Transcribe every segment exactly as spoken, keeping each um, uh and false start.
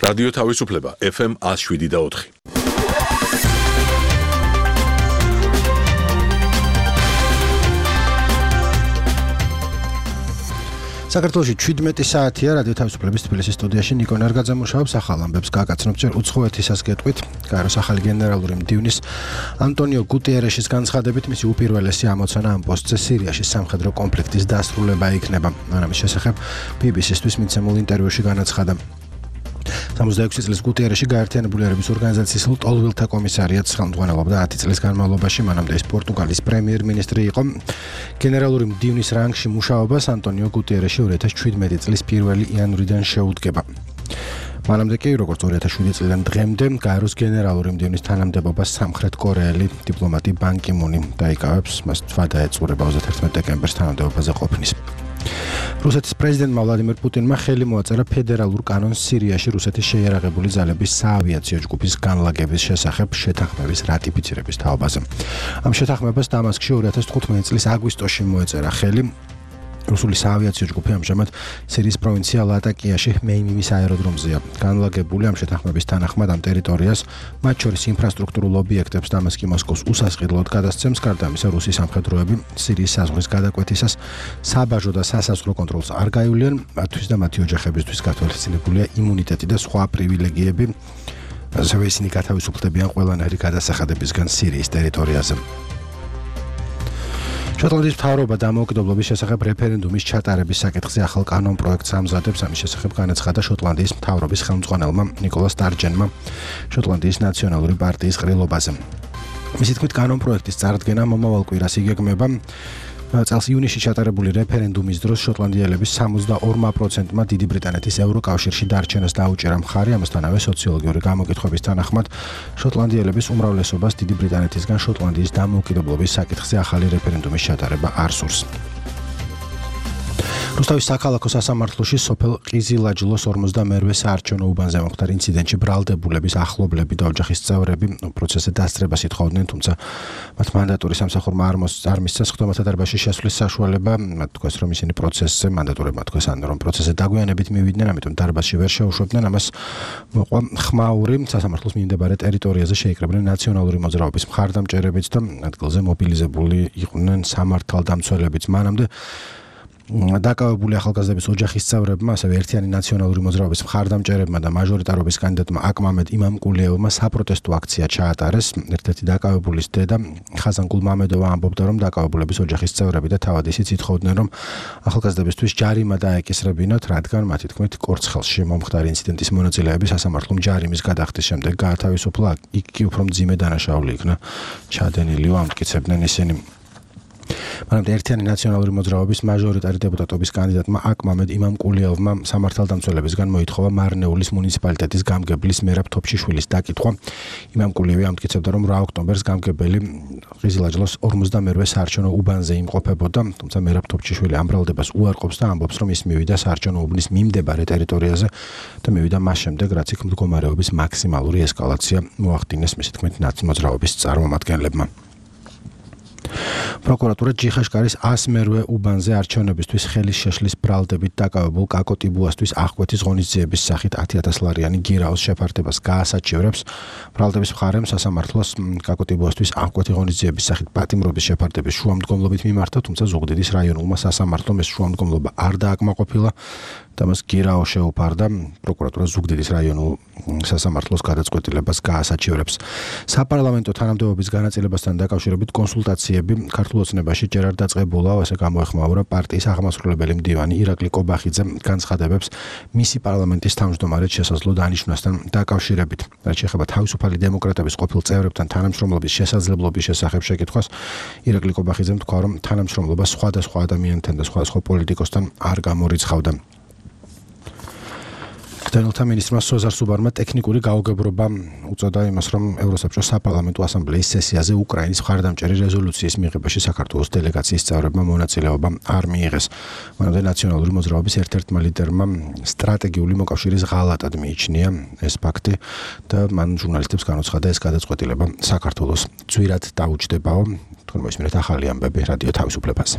რადიო თავისუფლება ეფ ემ one oh seven და four. საქართველოში seventeen საათია რადიო თავისუფლების თბილისის სტუდიაში ნიკო ნარგაძე მუშაობს ახალ ამბებს გაგაცნობთ ჯერ უცხოეთისას გეტყვით კაიროს ახალი გენერალური მდივნის ანტონიო გუტიერეშის განცხადებით მისი უპირველესი ამოცანა ამ პოსტზე სირიაში სამხედრო კონფლიქტის დასრულება იქნება. ამის შესახებ ბი ბი სისთვის მიცემულ ინტერვიუში განაცხადა. seventy-six წლის გუტიერეში გაერთიანებული ერების ორგანიზაციის ლტოლვილთა კომისარიატს ხელმძღვანელობდა ten წლის განმავლობაში, მანამდე ის პორტუგალის პრემიერ-მინისტრი იყო. გენერალური მდივნის რანგში მუშაობას ანტონიო გუტიერეში twenty seventeen წლის პირველი იანვრიდან შეუდგება. მანამდე კი, როგორც two thousand seven წლიდან დღემდე, კაიროს გენერალური მდივნის თანამდებობას სამხრეთ კორეელი დიპლომატი ბან კი მუნი დაიკავებს, მას თვა დაეწურება thirty-first დეკემბერს თანამდებობაზე ყოფნის. რუსეთის პრეზიდენტმა ვლადიმერ პუტინმა ხელი მოაწერა ფედერალურ კანონს სირიაში რუსეთის შეიარაღებული ძალების საავიაციო ჯგუფის განლაგების შესახებ შეთანხმების რატიფიცირების თაობაზე. ამ შეთანხმებას დამასკში two thousand fifteen წლის აგვისტოში მოეწერა ხელი. რუსული საავიაციო ჯგუფი ამჟამად სირიის პროვინცია ლატაკიაში მეიმიმის აეროდრომზეა. განლაგებული ამ შეთანხმების თანახმად ამ ტერიტორიას, მათ შორის ინფრასტრუქტურულ ობიექტებს დამასკი მოსკოვს უსასყიდლოდ გადასცემს, გარდა ამისა რუსის სამხედროები სირიის საზღვრის გადაკვეთისას საბაჟო და სასაზღვრო კონტროლს არ გაივლიან, მათთვის და მათი ოჯახებისთვის გათვალისწინებულია იმუნიტეტი და სხვა პრივილეგიები, ასევე ისინი გათავისუფლდებიან ყველანაირი გადასახადებისგან სირიის ტერიტორიაზე. შოტლანდიის მთავრობა დამოუკიდებლობის შესახებ რეფერენდუმის ჩატარების საკითხზე ახალ კანონ პროექტს ამზადებს. ამის შესახებ განაცხადა შოტლანდიის მთავრობის ხელმძღვანელმა ნიკოლა სტარჯენმა შოტლანდიის ნაციონალური პარტიის ყრილობაზე. მისი თქმით, კანონ პროექტის წარდგენა მომავალ კვირას იგეგმება. წელს ივნისში ჩატარებული რეფერენდუმის დროს შოტლანდიელების seventy-two პროცენტმა დიდი ბრიტანეთის ევროკავშირში დარჩენას დაუჭერა მხარი, ამასთანავე სოციოლოგიური გამოკითხვების თანახმად შოტლანდიელების უმრავლესობას დიდი ბრიტანეთისგან შოტლანდიის დამოუკიდებლობის საკითხზე ახალი რეფერენდუმის ჩატარება არ სურს. რუსთავის საქალაქო სასამართლოში სოფელ ყიზილაჯლოს forty-two საარჩევნო უბანზე მომხდარ ინციდენტში ბრალდებულების ახლობლები და ოჯახის წევრები პროცესზე დასწრებას ითხოვდნენ, თუმცა მათ მანდატური სამსახურმა არ მისცეს ხდომათა დარბაზში შესვლის საშუალება. მათ თქვეს, რომ ისინი პროცესზე მანდატურებმა თქვეს, რომ პროცესზე დაგვიანებით მივიდნენ, ამიტომ დარბაზში ვერ შეუშვებდნენ. ამას მოყვა ხმაური სასამართლოს მიმდებარე ტერიტორიაზე შეიკრებდნენ ნაციონალური მოძრაობის მხარდამჭერებიც და ადგილზე მობილიზებული იყვნენ სამართალდამცველებიც. მანამდე დაკავებული ახალგაზრდების ოჯახის წევრებმა, ასევე ერთიანი ნაციონალური მოძრაობის მხარდამჭერებმა და მაჟორიტარობის კანდიდატმა აკმამედ იმამკულიევმა საპროტესტო აქცია ჩაატარეს. ერთ-ერთი დაკავებულის დედა ხაზანგულ მამედოვა ამბობდა, რომ დაკავებულების ოჯახის წევრები და თავად ისიც ითხოვდნენ, რომ ახალგაზრდებისთვის ჯარიმა დაეკისრებინოთ, რადგან მათი თქმით კორცხელში მომხდარი ინციდენტის მონაწილეები სასამართლომ ჯარიმის გადახდის შემდეგ გაათავისუფლა, იქ კი უფრო მძიმე დანაშაული იქნა ჩადენილიო, ამტკიცებდნენ ისინი. მანამდე ერთიანი ნაციონალური მოძრაობის მაჟორიტარი დეპუტატობის კანდიდატმა აკმამედ იმამკულიევმა სამართალდამცველებისგან მოითხოვა მარნეულის მუნიციპალიტეტის გამგებლის მერაბ თოფშიშვილის დაკითხვა. იმამკულიევი ამტკიცებდა, რომ eight ოქტომბერს გამგებელი ყიზილაჯლოს forty-two საარჩევნო უბანზე იმყოფებოდა, თუმცა მერაბ თოფშიშვილი ამ ბრალდებას უარყოფს და ამბობს, რომ ის მივიდა საარჩევნო უბნის მიმდებარე ტერიტორიაზე და მივიდა მას შემდეგ, რაც იქ მდგომარეობის მაქსიმალური ესკალაცია მოახდინეს, მისი თქმით, ნაცმოძრაობის წარმომადგენლებმა. პროკურატურა ჯიხაშკარის one hundred უბანზე არჩევნებისთვის ხელის შეშლის ბრალდებით დაკავებულ კაკო ტიბუასთვის აღკვეთის ღონისძიების სახით ten thousand ლარიანი გირაოს შეფარდებას გაასაჩივრებს. ბრალდების მხარემ სასამართლოს კაკო ტიბუასთვის აღკვეთი ღონისძიების სახით პატიმრობის შეფარდების შუამდგომლობით მიმართა, თუმცა ზუგდიდის რაიონულმა სასამართლომ ეს შუამდგომლობა არ დააკმაყოფილა და მას გირაო შეუფარდა. პროკურატურა ზუგდიდის რაიონულ სასამართლოს გადაწყვეტილებას გაასაჩივრებს. საპარლამენტო თანამდებობის განაწილებასთან დაკავშირებით კონსულტაციები ქართულ ოცნებაში ჯერ არ დაწყებულა, ასე გამოეხმაურა პარტიის აღმასრულებელი მდივანი ირაკლი კობახიძე განცხადებებს მისი პარლამენტის თავმჯდომარედ შესაძლო დანიშვნასთან დაკავშირებით. რაც შეეხება თავისუფალი დემოკრატების ყოფილ წევრებთან თანამშრომლობის შესაძლებლობის შესახებ შეკითხვას, ირაკლი კობახიძემ თქვა, რომ თანამშრომლობა სხვადასხვა ადამიანთან და სხვადასხვა პოლიტიკოსთან არ გამორიცხავდა. დევნილთა მინისტრმა სოზარ სუბარმა ტექნიკური გაუგებრობა უწოდა იმას, რომ ევროსაბჭოს საპარლამენტო ასამბლეის სესიაზე უკრაინის მხარდამჭერი რეზოლუციის მიღებაში საქართველოს დელეგაციის წევრებმა მონაწილეობა არ მიიღეს. მანამდე ნაციონალური მოძრაობის ერთ-ერთმა ლიდერმა სტრატეგიული მოკავშირის ღალატად მიიჩნია ეს ფაქტი და მან ჟურნალისტებს განუცხადა, ეს გადაწყვეტილება საქართველოს ძვირად დაუჯდებაო. თქვენ მოისმინეთ ახალი ამბები რადიო თავისუფლებაზე.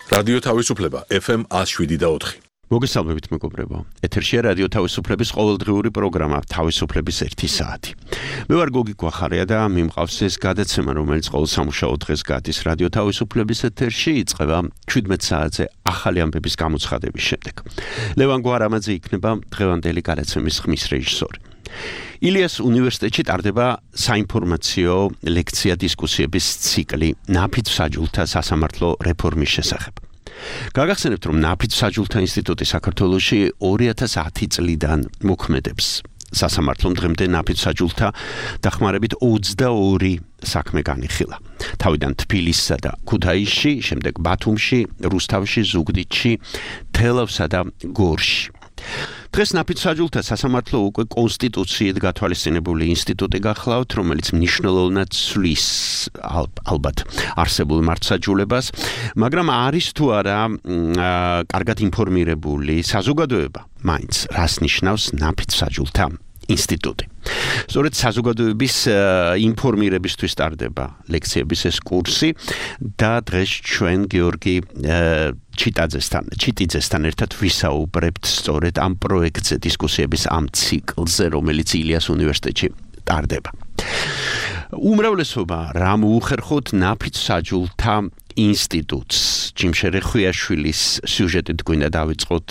რადიო თავისუფლება ეფ ემ one oh seven point four. მოგესალმებით მეგობრებო. ეთერშია რადიო თავისუფლების ყოველდღიური პროგრამა თავისუფლების ერთი საათი. მე ვარ გოგი გვახარია და მიმყავს ეს გადაცემა, რომელიც ყოველ სამუშაო დღეს გადის რადიო თავისუფლების ეთერში, იწყება შვიდმეტ საათზე ახალი ამბების გამოცხადების შემდეგ. ლევან გვარამაძე იქნება დღევანდელი გადაცემის ხმის რეჟისორი. ილიას უნივერსიტეტში ტარდება საინფორმაციო ლექცია დისკუსიების ციკლი ნაფიც საჯულთა სასამართლო რეფორმის შესახებ. გაგახსენებთ, რომ ნაფიც საჯულთა ინსტიტუტი საქართველოში ორი ათას ათი წლიდან მოქმედებს. სასამართლომ დღემდე ნაფიც საჯულთა დახმარებით ოცდაორი საქმე განიხილა. თავიდან თბილისსა და ქუთაისში, შემდეგ ბათუმში, რუსთავში, ზუგდიდში, თელავსა და გორში. დღეს ნაფიც საჯულთა სასამართლო უკვე კონსტიტუციით გათვალისწინებული ინსტიტუტი გახლავთ, რომელიც მნიშვნელოვნად ცვლის ალბათ არსებულ მართლსაჯულებას, მაგრამ არის თუ არა კარგად ინფორმირებული საზოგადოება, მაინც რას ნიშნავს ნაფიც საჯულთა ინსტიტუტი. სწორედ საზოგადოების ინფორმირებისთვის ტარდება ლექციების ეს კურსი და დღეს ჩვენ გიორგი ჩიტაძესთან, ჩიტიძესთან ერთად ვისაუბრებთ სწორედ ამ პროექტზე, დისკუსიების ამ ციკლზე, რომელიც ილიას უნივერსიტეტში ტარდება. უმრავლესობა რა მოუხერხოთ ნაფიც საჯულთა ინსტიტუტს. ჯიმშე რეხვიაშვილის სიუჟეტით გვინდა დავიწყოთ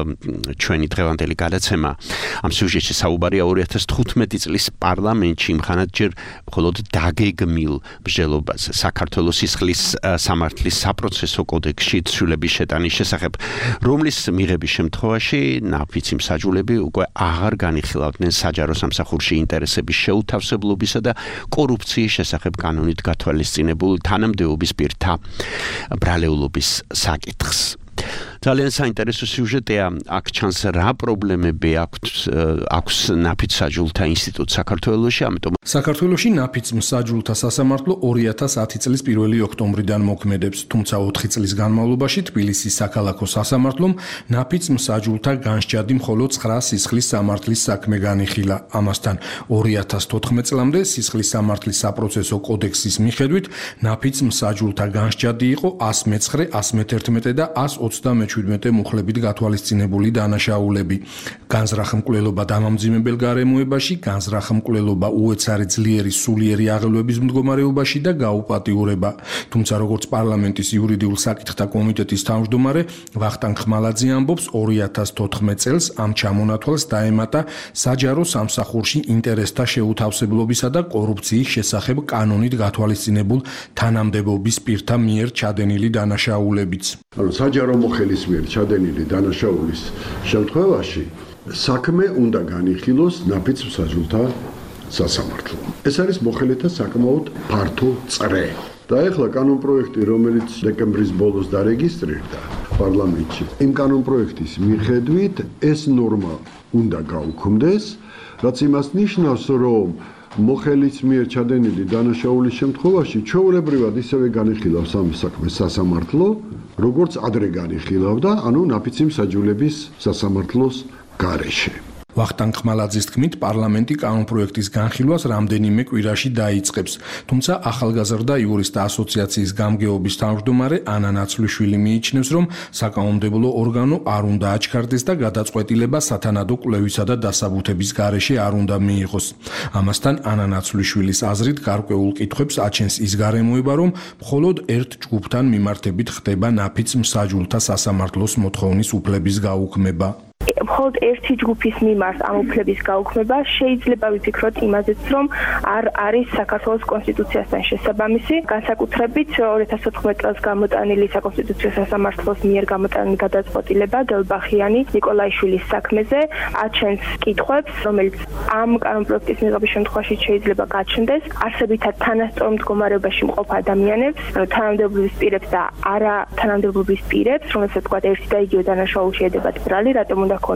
ჩვენი დღევანდელი გადაცემა. ამ სიუჟეტში საუბარია ორი ათას თხუთმეტი წლის პარლამენტში მხანად ჯერ მხოლოდ დაგეგმილ მსჯელობაზე საქართველოს სისხლის სამართლის საპროცესო კოდექსში ცვლილების შეტანის შესახებ, რომლის მიღების შემთხვევაში ნაფიცი მსაჯულები უკვე აღარ განიხილავდნენ საჯარო სამსახურში ინტერესების შეუთავსებლობისა და კორუფციის შესახებ კანონით გათვალისწინებულ თანამდებობის პირთა ბრალეულობის საკითხს. ძალიან საინტერესო სიუჟეტია, აქ ჩანს რა პრობლემები აქვს აქვს ნაფიც საჯულთა ინსტიტუტს საქართველოში, ამიტომ საქართველოში ნაფიც საჯულთა სასამართლო ორი ათას ათი წლის პირველი ოქტომბრიდან მოქმედებს, თუმცა ოთხი წლის განმავლობაში თბილისის საქალაქო სასამართლომ ნაფიც საჯულთა განსჯადი მხოლოდ ცხრა სისხლის სამართლის საქმე განიხილა. ამასთან ორი ათას თოთხმეტ წლამდე სისხლის სამართლის საპროცესო კოდექსის მიხედვით ნაფიც საჯულთა განსჯადი იყო ას მეცხრე, ას მეთერთმეტე და ას ოცდამეჩვიდმეტე მუხლებით გათვალისწინებული დანაშაულები. განზრახ-მკვლელობა დამამძიმებელ გარემოებაში, განზრახ-მკვლელობა უეცარი ძლიერი სულიერი აღელვების მდგომარეობაში და გაუპატიურება. თუმცა როგორც პარლამენტის იურიდიულ საკითხთა კომიტეტის თავმჯდომარე ვახტანგ ხმალაძე ამბობს, ორი ათას თოთხმეტ წელს ამ ჩამონათვალს დაემატა საჯარო სამსახურში ინტერესთა შეუთავსებლობისა და კორუფციის შესახებ კანონით გათვალისწინებულ თანამდებობის პირთა მიერ ჩადენილი დანაშაულებიც. ანუ საჯარო მოხელის მიერ ჩადენილი დანაშაულის შემთხვევაში საქმე უნდა განიხილოს ნაფიც საჯულთა სასამართლომ. ეს არის მოხელეთა საკმაოდ ფართო წრე. და ეხლა კანონპროექტი, რომელიც დეკემბრის ბოლოს დარეგისტრირდა პარლამენტში, იმ კანონპროექტის მიხედვით ეს ნორმა უნდა გაუქმდეს, რაც იმას ნიშნავს, რომ მოხელის მიერ ჩადენილი დანაშაულის შემთხვევაში ჩვეულებრივად ისევე განიხილავს ამ საქმეს სასამართლო, როგორც ადრე განიხილავდა, ანუ ნაფიცი მსაჯულების სასამართლოს გარეშე. ვახტანგ ხმალაძის თქმით, პარლამენტი კანონპროექტის განხილვას რამდენიმე კვირაში დაიწყებს, თუმცა ახალგაზრდა იურისტთა ასოციაციის გამგეობის თავმჯდომარე ანა ნაცვლიშვილი მიიჩნევს, რომ საკანონმდებლო ორგანო არ უნდა აჩქარდეს და გადაწყვეტილება სათანადო კვლევისა და დასაბუთების გარეშე არ უნდა მიიღოს. ამასთან ანა ნაცვლიშვილის აზრით გარკვეულ კითხვებს აჩენს ის გარემოება, რომ მხოლოდ ერთ ჯგუფთან მიმართებით ხდება ნაფიც მსაჯულთა სასამართლოს მოთხოვნის უფლების გაუქმება. მხოლოდ ერთი ჯგუფის მიმართ ამ უფლების გაუქმება შეიძლება ვიფიქროთ იმაზეც, რომ არ არის საქართველოს კონსტიტუციასთან შესაბამისი, განსაკუთრებით ორი ათას ოთხმეტ წელს გამოტანილი საკონსტიტუციო სასამართლოს მიერ გამოტანილი გადაწყვეტილება დელბახიანი ნიკოლაიშვილის საქმეზე აჩენს კითხვებს, რომელიც ამ კანონპროექტის მიღების შემთხვევაში შეიძლება გაჩნდეს, არსებითად თანასწორ მდგომარეობაში მყოფ ადამიანებს, თანამდებობის პირებს და არა თანამდებობის პირებს, რომელსაც თქვა ერთი და იგივე დანაშაულში ედებათ ბრალი, რატომ უნდა ქონდეს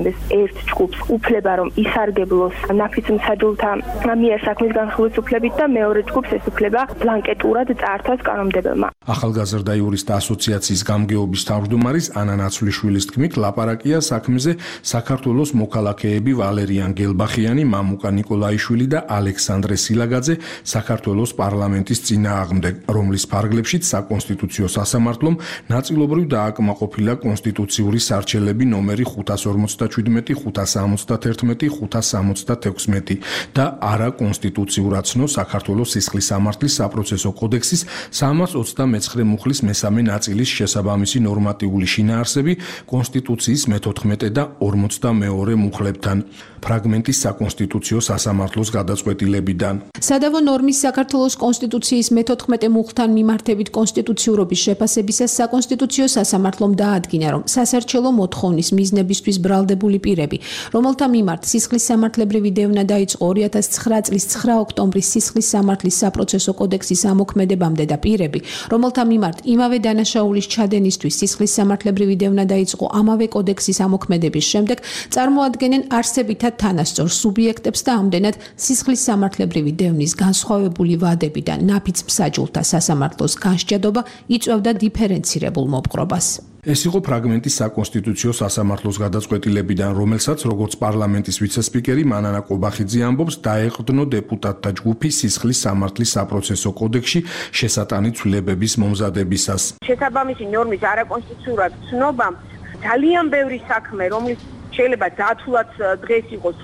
ჰქონდეს ერთ ჯგუფს უფლება რომ ისარგებლოს ნაფიც მსაჯულთა მიერ საქმის განხილვის უფლებით და მეორე ჯგუფს ეს უფლება ბლანკეტურად წაართავს კანონმდებელმა. ახალგაზრდა იურისტთა ასოციაციის გამგეობის თავმჯდომარის ანა ნაცვლიშვილის თქმით, ლაპარაკია საქმეზე საქართველოს მოქალაქეები ვალერიან გელბახიანი, მამუკა ნიკოლაიშვილი და ალექსანდრე სილაგაძე საქართველოს პარლამენტის წინააღმდეგ, რომლის ფარგლებშიც საკონსტიტუციო სასამართლომ ნაწილობრივ დააკმაყოფილა კონსტიტუციური სარჩელები ნომერი ხუთას ორმოცდაჩვიდმეტი, ხუთას ორმოცდაათერთმეტი, ხუთას სამოცდათექვსმეტი და არაკონსტიტუციურად ცნო საქართველოს სისხლის სამართლის საპროცესო კოდექსის სამას ოცდამეცხრე მუხლის მესამე ნაწილის შესაბამისი ნორმატიული შინაარსები კონსტიტუციის მეთოთხმეტე და ორმოცდამეორე მუხლებთან. ფრაგმენტის საკონსტიტუციო სასამართლოს გადაწყვეტილებიდან. სადავო ნორმის საქართველოს კონსტიტუციის მეთოთხმეტე მუხლთან მიმართებით კონსტიტუციურობის შეფასებისას საკონსტიტუციო სასამართლომ დაადგინა, რომ სასარჩელო მოთხოვნის მიზნებისთვის ბრალდებული პირები, რომელთა მიმართ სისხლის სამართლებრივი დევნა დაიწყო ორი ათას ცხრა წლის ცხრა ოქტომბრის სისხლის სამართლის საპროცესო კოდექსის ამოქმედებამდე და პირები, რომელთა მიმართ იმავე დანაშაულის ჩადენისთვის სისხლის სამართლებრივი დევნა დაიწყო ამავე კოდექსის ამოქმედების შემდეგ, წარმოადგენენ არსებითად თანასწორ სუბიექტებს და ამდენად სისხლის სამართლებრივი დევნის განსხვავებული ვადებიდან ნაფიც მსაჯულთა სასამართლოს განსჯადობა იწვევდა დიფერენცირებულ მოპყრობას. ეს იყო ფრაგმენტის საკონსტიტუციო სასამართლოს გადაწყვეტილებიდან, რომელსაც როგორც პარლამენტის ვიცესპიკერი მანანა ყობახიძე ამბობს, დაეყრდნო დეპუტატთა ჯგუფი სისხლის სამართლის საპროცესო კოდექსში შესატანი ცვლილებების მომზადებისას. შესაბამისი ნორმის არაკონსტიტუციურად ცნობამ ძალიან ბევრი საქმე, რომელიც შეიძლება დათულად დღეს იყოს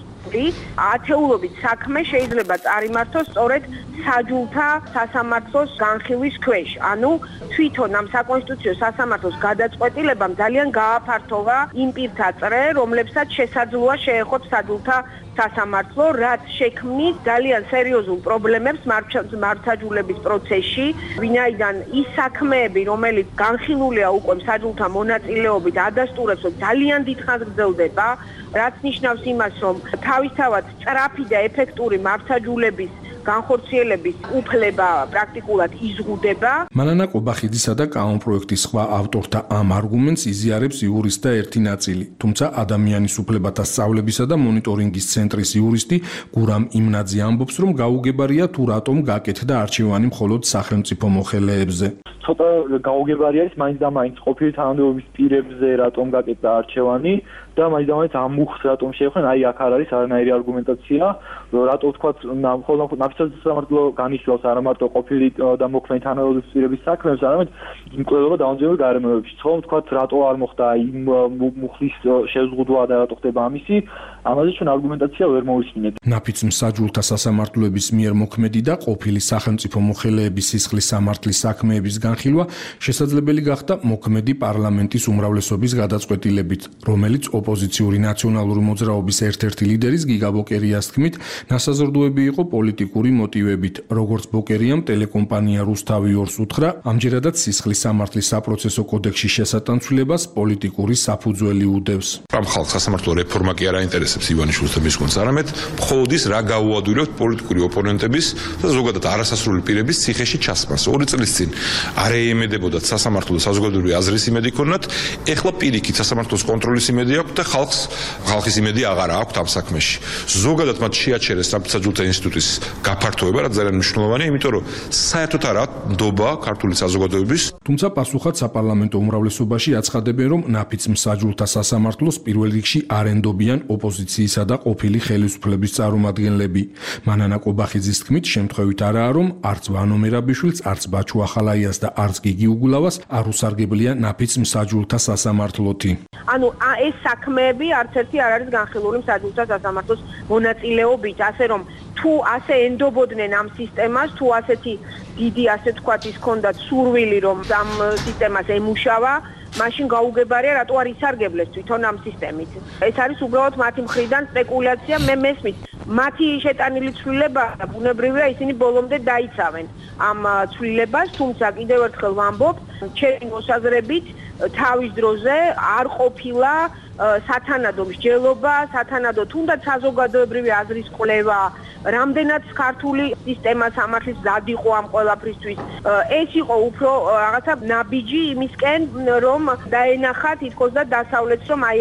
ათეულობით საქმე შეიძლება წარიმართოს სწორედ საჯულთა სასამართლოს განხილვის ქვეშ. ანუ თვითონ ამ საკონსტიტუციო სასამართლოს გადაწყვეტილებამ ძალიან გააფართოვა იმ პირთა წრე, რომლებსაც შესაძლოა შეეხოთ საჯულთა სასამართლო, რაც შექმნის ძალიან სერიოზულ პრობლემებს მართლმსაჯულების პროცესში, ვინაიდან ის საქმეები, რომელიც განხილულია უკვე მსაჯულთა მონაწილეობით, ადასტურებს, რომ ძალიან დიდხანს გრძელდება, რაც ნიშნავს იმას, რომ თავისთავად სწრაფი და ეფექტური მართლმსაჯულების განხორციელების უფლება პრაქტიკულად იზღუდება. მანანა ყობახიძისა და კანონპროექტის სხვა ავტორთა ამ არგუმენტს იზიარებს იურისტთა ერთი ნაწილი, თუმცა ადამიანის უფლებათა სწავლებისა და მონიტორინგის ცენტრის იურისტი გურამ იმნაძე ამბობს, რომ გაუგებარია თუ რატომ გაკეთდა არჩევანი მხოლოდ სახელმწიფო მოხელეებზე. ცოტა გაუგებარი არის მაინც და მაინც ყოფილი თანამდებობის პირებზე რატომ გაკეთდა არჩევანი და მაინც და მაინც ამ მუხლს რატომ შეეხნენ, აი აქ არ არის არანაირი არგუმენტაცია, რატო თქვა მხოლოდ ნაფიც სასამართლო განისვავს არა მარტო ყოფილი და მოქმედი თანამდებობის პირების საქმეებს, არამედ იმკვლელობა დაუნჯერებულ გარემოებებში. ხომ თქვა რატო არ მოხდა იმ მუხლის შეზღუდვა და რატო ხდება ამისი, ამაზე ჩვენ არგუმენტაცია ვერ მოვისმინეთ. ნაფიც მსაჯულთა სასამართლოების მიერ მოქმედი და ყოფილი სახელმწიფო მოხელეების სისხლის სამართლის საქმეების განხილვა შესაძლებელი გახდა მოქმედი პარლამენტის უმრავლესობის გადაწყვეტილებით, რომელიც ოპოზიციური ნაციონალური მოძრაობის ერთ-ერთი ლიდერის გიგა ბოკერიას თქმით, ნასაზრდოები იყო პოლიტიკური მოტივებით, როგორც ბოკერიამ ტელეკომპანია რუსთავი ორს უთხრა, ამჯერადაც სისხლის სამართლის საპროცესო კოდექსში შესატანცვლებას პოლიტიკური საფუძველი უდევს. ამ ხალხს სასამართლო რეფორმა კი არ აინტერესებს ივანიშვილს და მის გუნდს, არამედ მხოლოდ ის რა გაუადვილებთ პოლიტიკური ოპონენტების და ზოგადად არასასრული პირების ციხეში ჩასმას. ორი წლის წინ არ ეიმედებოდათ სასამართლო და საზოგადოებრივი აზრის იმედი ქონათ, ეხლა პირიქით სასამართლოს კონტროლის იმედი აქვს და ხალხს ხალხის იმედი აღარა აქვს ამ საქმეში. ზოგადად მათ შეაჩერეს სამსაჯულთა ინსტიტუტის გაფართოება, რაც ძალიან მნიშვნელოვანია, იმიტომ რომ საერთოდ არა ნდობა ქართული საზოგადოების. თუმცა პასუხად საპარლამენტო უმრავლესობაში აცხადებენ, რომ ნაფიც მსაჯულთა სასამართლოს პირველ რიგში არ ენდობიან ოპოზიციისა და ყოფილი ხელისუფლების წარმომადგენლები. მანანა ყობახიძის თქმით, შემთხვევით არაა, რომ არც ვანო მერაბიშვილს, არც ბაჩუ ახალაიას და არც გიგი უგულავას არ უსარგებლია ნაფიც მსაჯულთა სასამართლოთი. ანუ ეს საქმეები არც ერთი არ არის განხილული მსაჯულთა სასამართლოს მონაწილეობით, ასე რომ თუ ასე ენდობოდნენ ამ სისტემას, თუ ასეთი დიდი ასე თქვათ ის ქონდათ სურვილი, რომ ამ სისტემას ემუშავა, მაშინ გაუგებარია რატო არ ისარგებლეს თვითონ ამ სისტემით. ეს არის უბრალოდ მათი მხრიდან სპეკულაცია, მე მესმის. მათი შეტანილი ცვლილება ბუნებრივია ისინი ბოლომდე დაიცავენ ამ ცვლილებას, თუმცა კიდევ ერთხელ ვამბობ, ჩემი მოსაზრებით თავის დროზე არ ყოფილა სათანადო მსჯელობა, სათანადო თუნდაც საზოგადოებრივი აზრის კვლევა, რამდენად ქართული სისტემა სამართლის მზად იყო ამ ყველაფრისთვის. ეს იყო უფრო რაღაცა ნაბიჯი იმისკენ, რომ დაენახა თითქოს და დასავლეთს, რომ აი აქ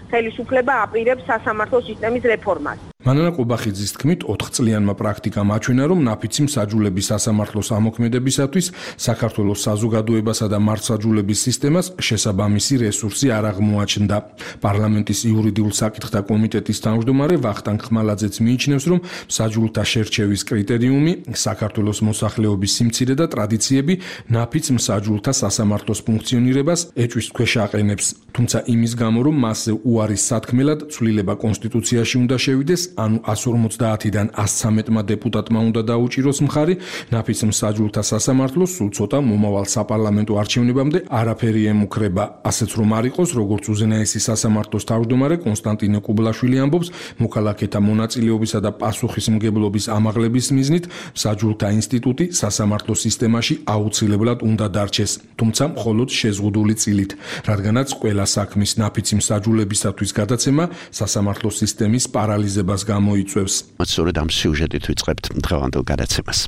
ხელისუფლება აპირებს სასამართლო სისტემის რეფორმას. მანანა ყუბახიძის თქმით, ოთხ წლიანმა პრაქტიკამ აჩვენა, რომ ნაფიცი მსაჯულების სასამართლოს ამოქმედებისათვის საქართველოს საზოგადოებასა და მართლმსაჯულების სისტემას შესაბამისი რესურსი არ აღმოაჩნდა. პარლამენტის იურიდიულ საკითხთა კომიტეტის თავმჯდომარე ვახტანგ ხმალაძეც მიიჩნევს, რომ მსაჯულთა შერჩევის კრიტერიუმი, საქართველოს მოსახლეობის სიმცირე და ტრადიციები ნაფიც მსაჯულთა სასამართლოს ფუნქციონირებას ეჭვის ქვეშ აყენებს. თუმცა იმის გამო, რომ მასზე უარის სათქმელად ცვლილება კონსტიტუციაში უნდა შევიდეს, ანუ εκατს ორმოცდაათიდან εκατს ცხრამეტმა დეპუტატმა უნდა დაუჭიროს მხარი, ნაფიც მსაჯულთა სასამართლოს სულ ცოტა მომავალ საპარლამენტო არჩევნებამდე არაფერი ემუქრება. ასეც რომ არ იყოს, როგორც უზენაესი სასამართლოს თავმჯდომარე კონსტანტინე კუბლაშვილი ამბობს, მოქალაქეთა მონაწილეობისა და პასუხისმგებლობის ამაღლების მიზნით მსაჯულთა ინსტიტუტი სასამართლო სისტემაში აუცილებლად უნდა დარჩეს, თუმცა მხოლოდ შეზღუდული წილით, რადგანაც ყველა საქმის ნაფიცი მსაჯულებისათვის გადაცემა სასამართლო სისტემის პარალიზებას გამოიწვევს. სწორედ ამ სიუჟეტით ვიწყებთ დღევანდელ გადაცემას.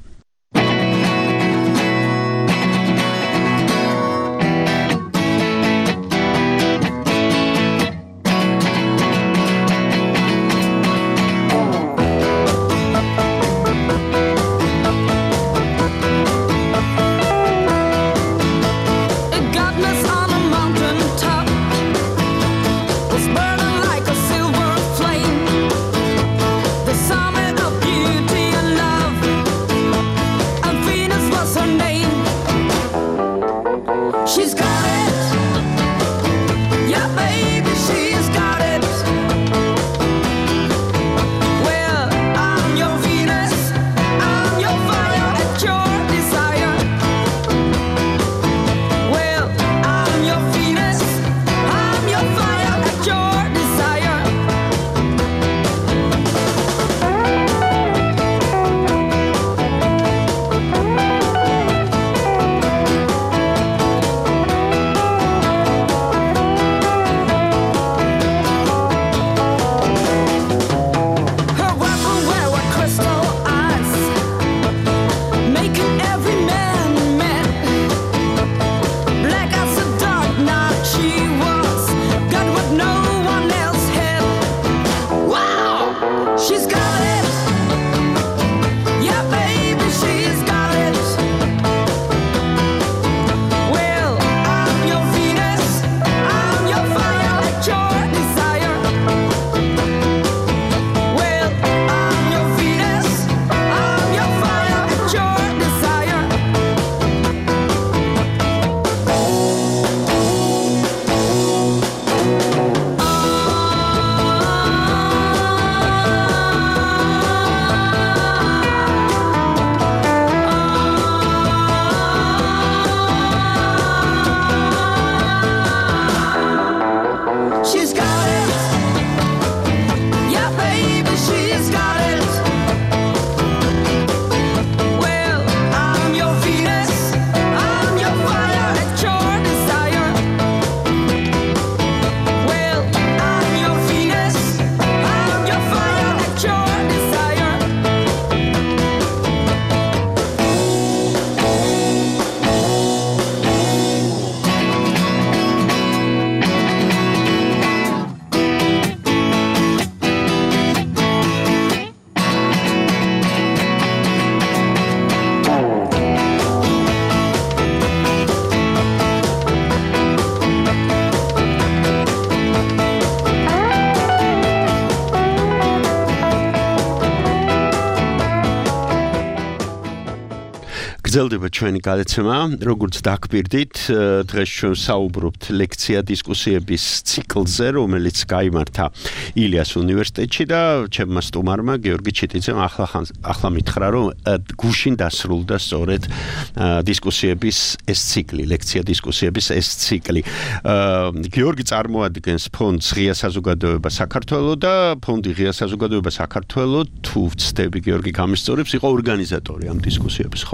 გრძელდება ჩვენი გადაცემა, როგორც დაგკვირდით, დღეს ჩვენ საუბრობთ ლექცია დისკუსიების ციკლზე, რომელიც გაიმართა ილიას უნივერსიტეტში და ჩემმა სტუმარმა გიორგი ჩიტიძემ ახლა ახლა მითხრა, რომ გუშინ დასრულდა სწორედ დისკუსიების ეს ციკლი, ლექცია დისკუსიების ეს ციკლი. გიორგი წარმოადგენს ფონდს ღია საზოგადოება საქართველო და ფონდი ღია საზოგადოება საქართველო, თუ ვცდები გიორგი გამისწორებს, იყო ორგანიზატორი ამ დისკუსიების, ხო?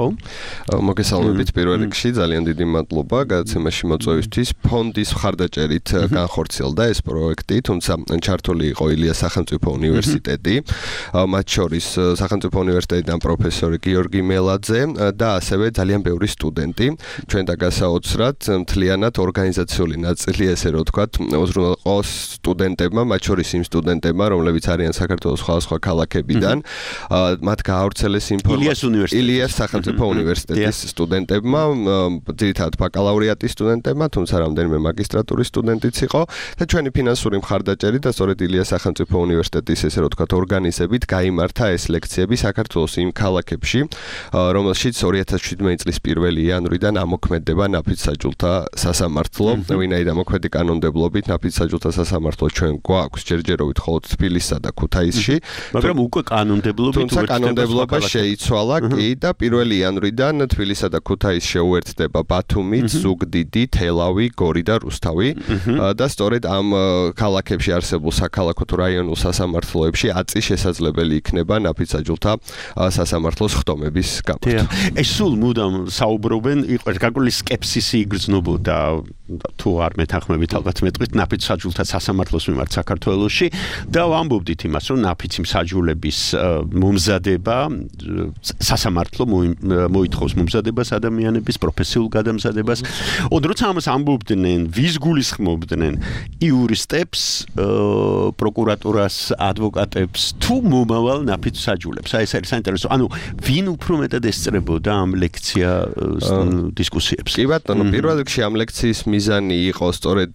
მოგესალმებით პირველ რიგში, ძალიან დიდი მადლობა გადაცემაში მოწვევისთვის. ფონდის მხარდაჭერით განხორციელდა ეს პროექტი, თუმცა ჩართული იყო ილიას სახელმწიფო უნივერსიტეტი, მათ შორის სახელმწიფო უნივერსიტეტიდან პროფესორი გიორგი მელაძე და ასევე ძალიან ბევრი სტუდენტი. ჩვენ დაგასაოცრად მთლიანად ორგანიზაციული ნაწილი, ესე რომ ვთქვათ, უზრუნველყო სტუდენტებმა, მათ შორის იმ სტუდენტებმა, რომლებიც არიან საქართველოს სხვადასხვა ქალაქებიდან, მათ გაავრცელეს ინფორმაცია ილიას სახელმწიფო უნივერსიტეტის სტუდენტებმა, ძირითადად ბაკალავრიატის სტუდენტებმა, თუმცა რამდენიმე მაგისტრატურის სტუდენტიც იყო და ჩვენი ფინანსური მხარდაჭერით და სწორედ ილიას სახელმწიფო უნივერსიტეტის, ესე რომ ვთქვათ, ორგანიზებით გაიმართა ეს ლექციები საქართველოს იმ ქალაქებში, რომელშიც ორი ათას შვიდმეტი წლის პირველი იანვრიდან ამოქმედება ნაფიც-საჯულთა სასამართლო, ვინაიდან მოქმედი კანონმდებლობით ნაფიც-საჯულთა სასამართლო ჩვენ გვაქვს ჯერჯერობით მხოლოდ თბილისსა და ქუთაისში, მაგრამ უკვე კანონმდებლობით თუმცა კანონმდებლობა შეიცვალა კი და პირველი იანვრიდან თბილისსა და ქუთაისს შეუერთდება ბათუმი, ზუგდიდი, თელავი, გორი და რუსთავი და სწორედ ამ ქალაქებში არსებულ საქალაქო თუ რაიონულ სასამართლოებში აწი შესაძლებელი იქნება ნაფიც-საჯულთა სასამართლოს ხდომების გამართვა. ეს სულ მუდამ საუბრობენ, იყო გარკვეული სკეპსისი იგრძნობოდა თუ არ მეთანხმებით ალბათ მეტყვით ნაფიც-საჯულთა სასამართლოს მიმართ საქართველოში და ვამბობდით იმას, რომ ნაფიცი მსაჯულების მომზადება სასამართლო მოითხოვს მომზადებას ადამიანების პროფესიულ გადამზადებას. ოდ როცა ამას ამბობდნენ, ვის გულისხმობდნენ იურისტებს, პროკურატურას, ადვოკატებს თუ მომავალ ნაფიც-საჯულებს. აი ეს არის საინტერესო. ანუ ვინ უფრო მეტად ესწრებოდა ამ ლექცია დისკუსიებს? კი ბატონო, პირველ რიგში ამ ლექციის მიზანი იყო სწორედ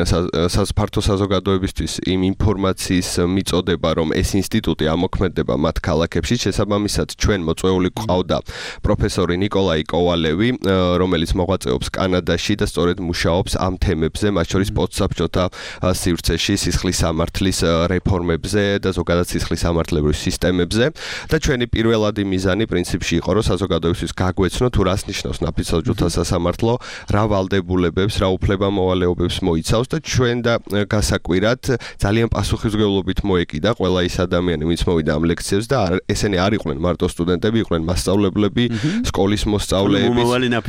ფართო საზოგადოებისთვის იმ ინფორმაციის მიწოდება, რომ ეს ინსტიტუტი ამოქმედება მათ ქალაქებში. შესაბამისად, ჩვენ მოწვეული ყავდა პროფესორი ნიკოლაი კოვალევი, რომელიც მოღვაწეობს კანადაში და სწორედ მუშაობს ამ თემებზე, მათ შორის პოსტსაბჭოთა სივრცეში, სისხლის სამართლის რეფორმებზე და ზოგადად სისხლის სამართლებრივ სისტემებზე. და ჩვენი პირველადი მიზანი პრინციპში იყო, რომ საზოგადოებისთვის გაგვეცნო თუ რას ნიშნავს ნაფიც-საჯულთა სასამართლო, რა ვალდებულებებს, რა უფლება-მოვალეობებს მოიცავს და ჩვენ და გასაკვირად ძალიან პასუხისმგებლობით მოეკიდა ყველა ის ადამიანი, ვინც მოვიდა ამ ლექციებს და ესენი არ იყვნენ მარტო სტუდენტები, იყვნენ მასწავლებლები, სკოლის მოსწავლეები,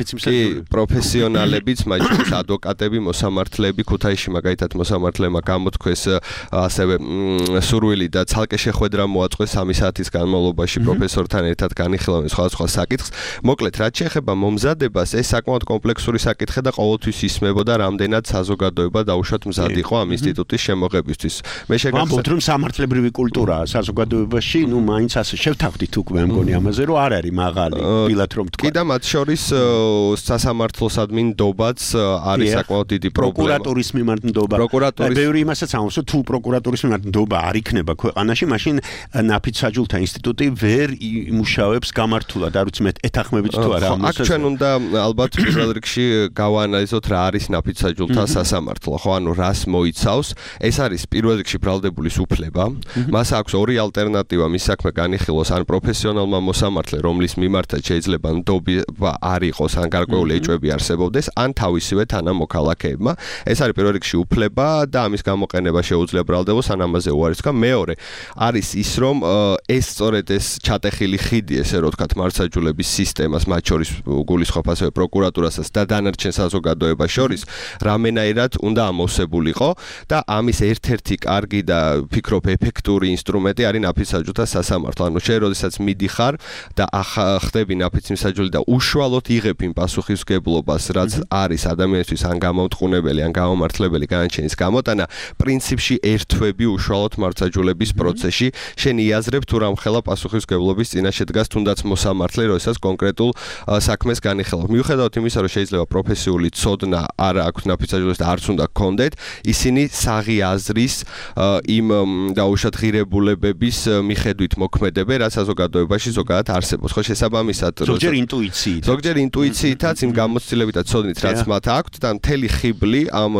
პროფესიონალებიც, მათ შორის ადვოკატები, მოსამართლეები, ქუთაისში მაგალითად მოსამართლემა გამოთქვეს ასევე სურვილი და ცალკე შეხვედრა მოაწყვეს სამი საათის განმავლობაში პროფესორთან ერთად განიხილავენ სხვადასხვა საკითხს. მოკლედ, რაც შეეხება მომზადებას, ეს საკმაოდ კომპლექსური საკითხი და ყოველთვის ისმებოდა, რამდენად საზოგადოება დაუშვათ მზად იყო ამ ინსტიტუტის შემოღებისთვის. მე შეგახსენებ, რომ სამართლებრივი კულტურა საზოგადოებაში, ნუ მაინც ასე შევთანხმდით უკვე მგონი ამაზე, რომ არ არის მაღალი, ბილად რომ თქვა. კი და მათ შორის სასამართლოსადმი ნდობაც არის საკმაოდ დიდი პრობლემა. პროკურატურის მიმართ ნდობა. პროკურატურის ბევრი იმასაც ამბობს, თუ პროკურატურის მიმართ ნდობა არ იქნება ქვეყანაში, მაშინ ნაფიც-საჯულთა ინსტიტუტი ვერ იმუშავებს გამართულად, არ ვიცი მე ეთანხმებით თუ არა ამას. აქ ჩვენ უნდა ალბათ პირველ რიგში გავაანალიზოთ რა არის ნაფიც-საჯულთა სასამართლო, ხო, ანუ რას მოიცავს. ეს არის პირველ რიგში ბრალდებულის უფლება. მას აქვს ორი ალტერნატივა მის საქმე განიხილოს, ან პროფესიონალმა მოსამართლე, რომლის მიმართაც შეიძლება ნდობა არ იყოს, ან გარკვეული ეჭვები არსებობდეს, ან თავისივე თანამოქალაქეებმა. ეს არის პირველ რიგში უფლება და ამის გამოყენება შეუძლია ბრალდებულს, ან ამაზე უარის თქვა. მეორე არის ის, რომ ეს სწორედ ეს ჩატეხილი ხიდი, ესე რომ ვთქვათ, მართლმსაჯულების სისტემას, მათ შორის გულისხმობ ასევე პროკურატურასაც და დანარჩენ საზოგადოებას შორის, რამენაირად უნდა ამოვსებულიყო და ამის ერთ-ერთი კარგი და ვფიქრობ ეფექტური ინსტრუმენტი არის ნაფიც-საჯულთა სასამართლო. ანუ შენ როდესაც მიდიხარ და ხდები ნაფიც-მსაჯული და უშუალოდ იღებ იმ პასუხისმგებლობას, რაც არის ადამიანისთვის ან გამომტყუნებელი, ან გამომართლებელი განაჩენის გამოტანა, პრინციპში ერთვები უშუალოდ მართლმსაჯულების პროცესში, შენ იაზრებ თუ რამხელა პასუხისმგებლობის წინაშე დგას თუნდაც მოსამართლე, როდესაც კონკრეტულ საქმეს განიხილავს. მიუხედავად იმისა, რომ შეიძლება პროფესიული ცოდნა არ აქვს ნაფიც-საჯულეს და არც უნდა გქონდეთ, ისინი საღი აზრის იმ დაუშვათ ღირებულებების მიხედვით მოქმედებენ, რაც საზოგადოებაში ზოგადად არსებობს. ხო, შესაბამისად, ზოგჯერ ინტუიციით. ზოგჯერ ინტუიციითაც, იმ გამოცდილებით და ცოდნით, რაც მათ აქვთ და მთელი ხიბლი ამ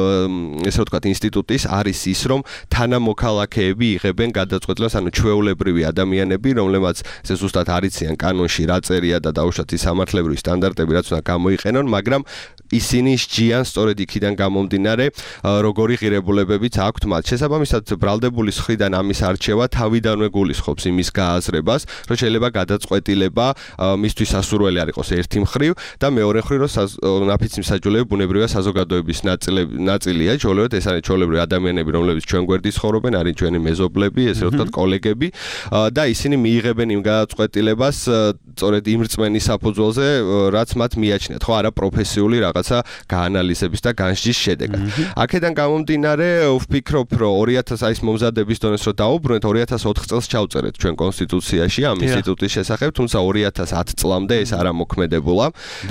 ესე ვთქვათ, ინსტიტუტის არის ის, რომ თანამოქალაქეები იღებენ გადაწყვეტილებას, ანუ ჩვეულებრივი ადამიანები, რომლებმაც ესე ზუსტად არ იციან კანონში რა წერია და დაუშვათ ის სამართლებრივი სტანდარტები, რაც უნდა გამოიყენონ, მაგრამ ისინი სჯიან სწორედ იქიდან გამომდინარე, როგორი ღირებულებებიც აქვთ მათ. შესაბამისად, ბრალდებულის მხრიდან ამის არჩევა თავიდანვე გულისხმობს იმის გააზრებას, რომ შეიძლება გადაწყვეტილება მის მისთვის სასურველი არ იყოს ერთი მხრივ და მეორე მხრივ რომ ნაფიცი მსაჯულები ბუნებრივია საზოგადოების ნაწილია, ჩვეულებრივ ეს არის ჩვეულებრივი ადამიანები, რომლებიც ჩვენ გვერდის ცხოვრობენ, არის ჩვენი მეზობლები, ესე რომ ვთქვათ, კოლეგები და ისინი მიიღებენ იმ გადაწყვეტილებას სწორედ იმ რწმენის საფუძველზე, რაც მათ მიაჩნიათ, ხო, არა პროფესიული რაღაცა გაანალიზების და განსჯის შედეგად. აქედან გამომდინარე, ვფიქრობ, რომ ორი ათას აი ეს მომზადების დონეს რომ დაუბრუნეთ, ორი ათას ოთხ წელს ჩავწერეთ ჩვენ კონსტიტუციაში ამ ინსტიტუტის შესახებ, თუმცა ორი ათას ათი წლამდე ეს არ ამოქმედებულა.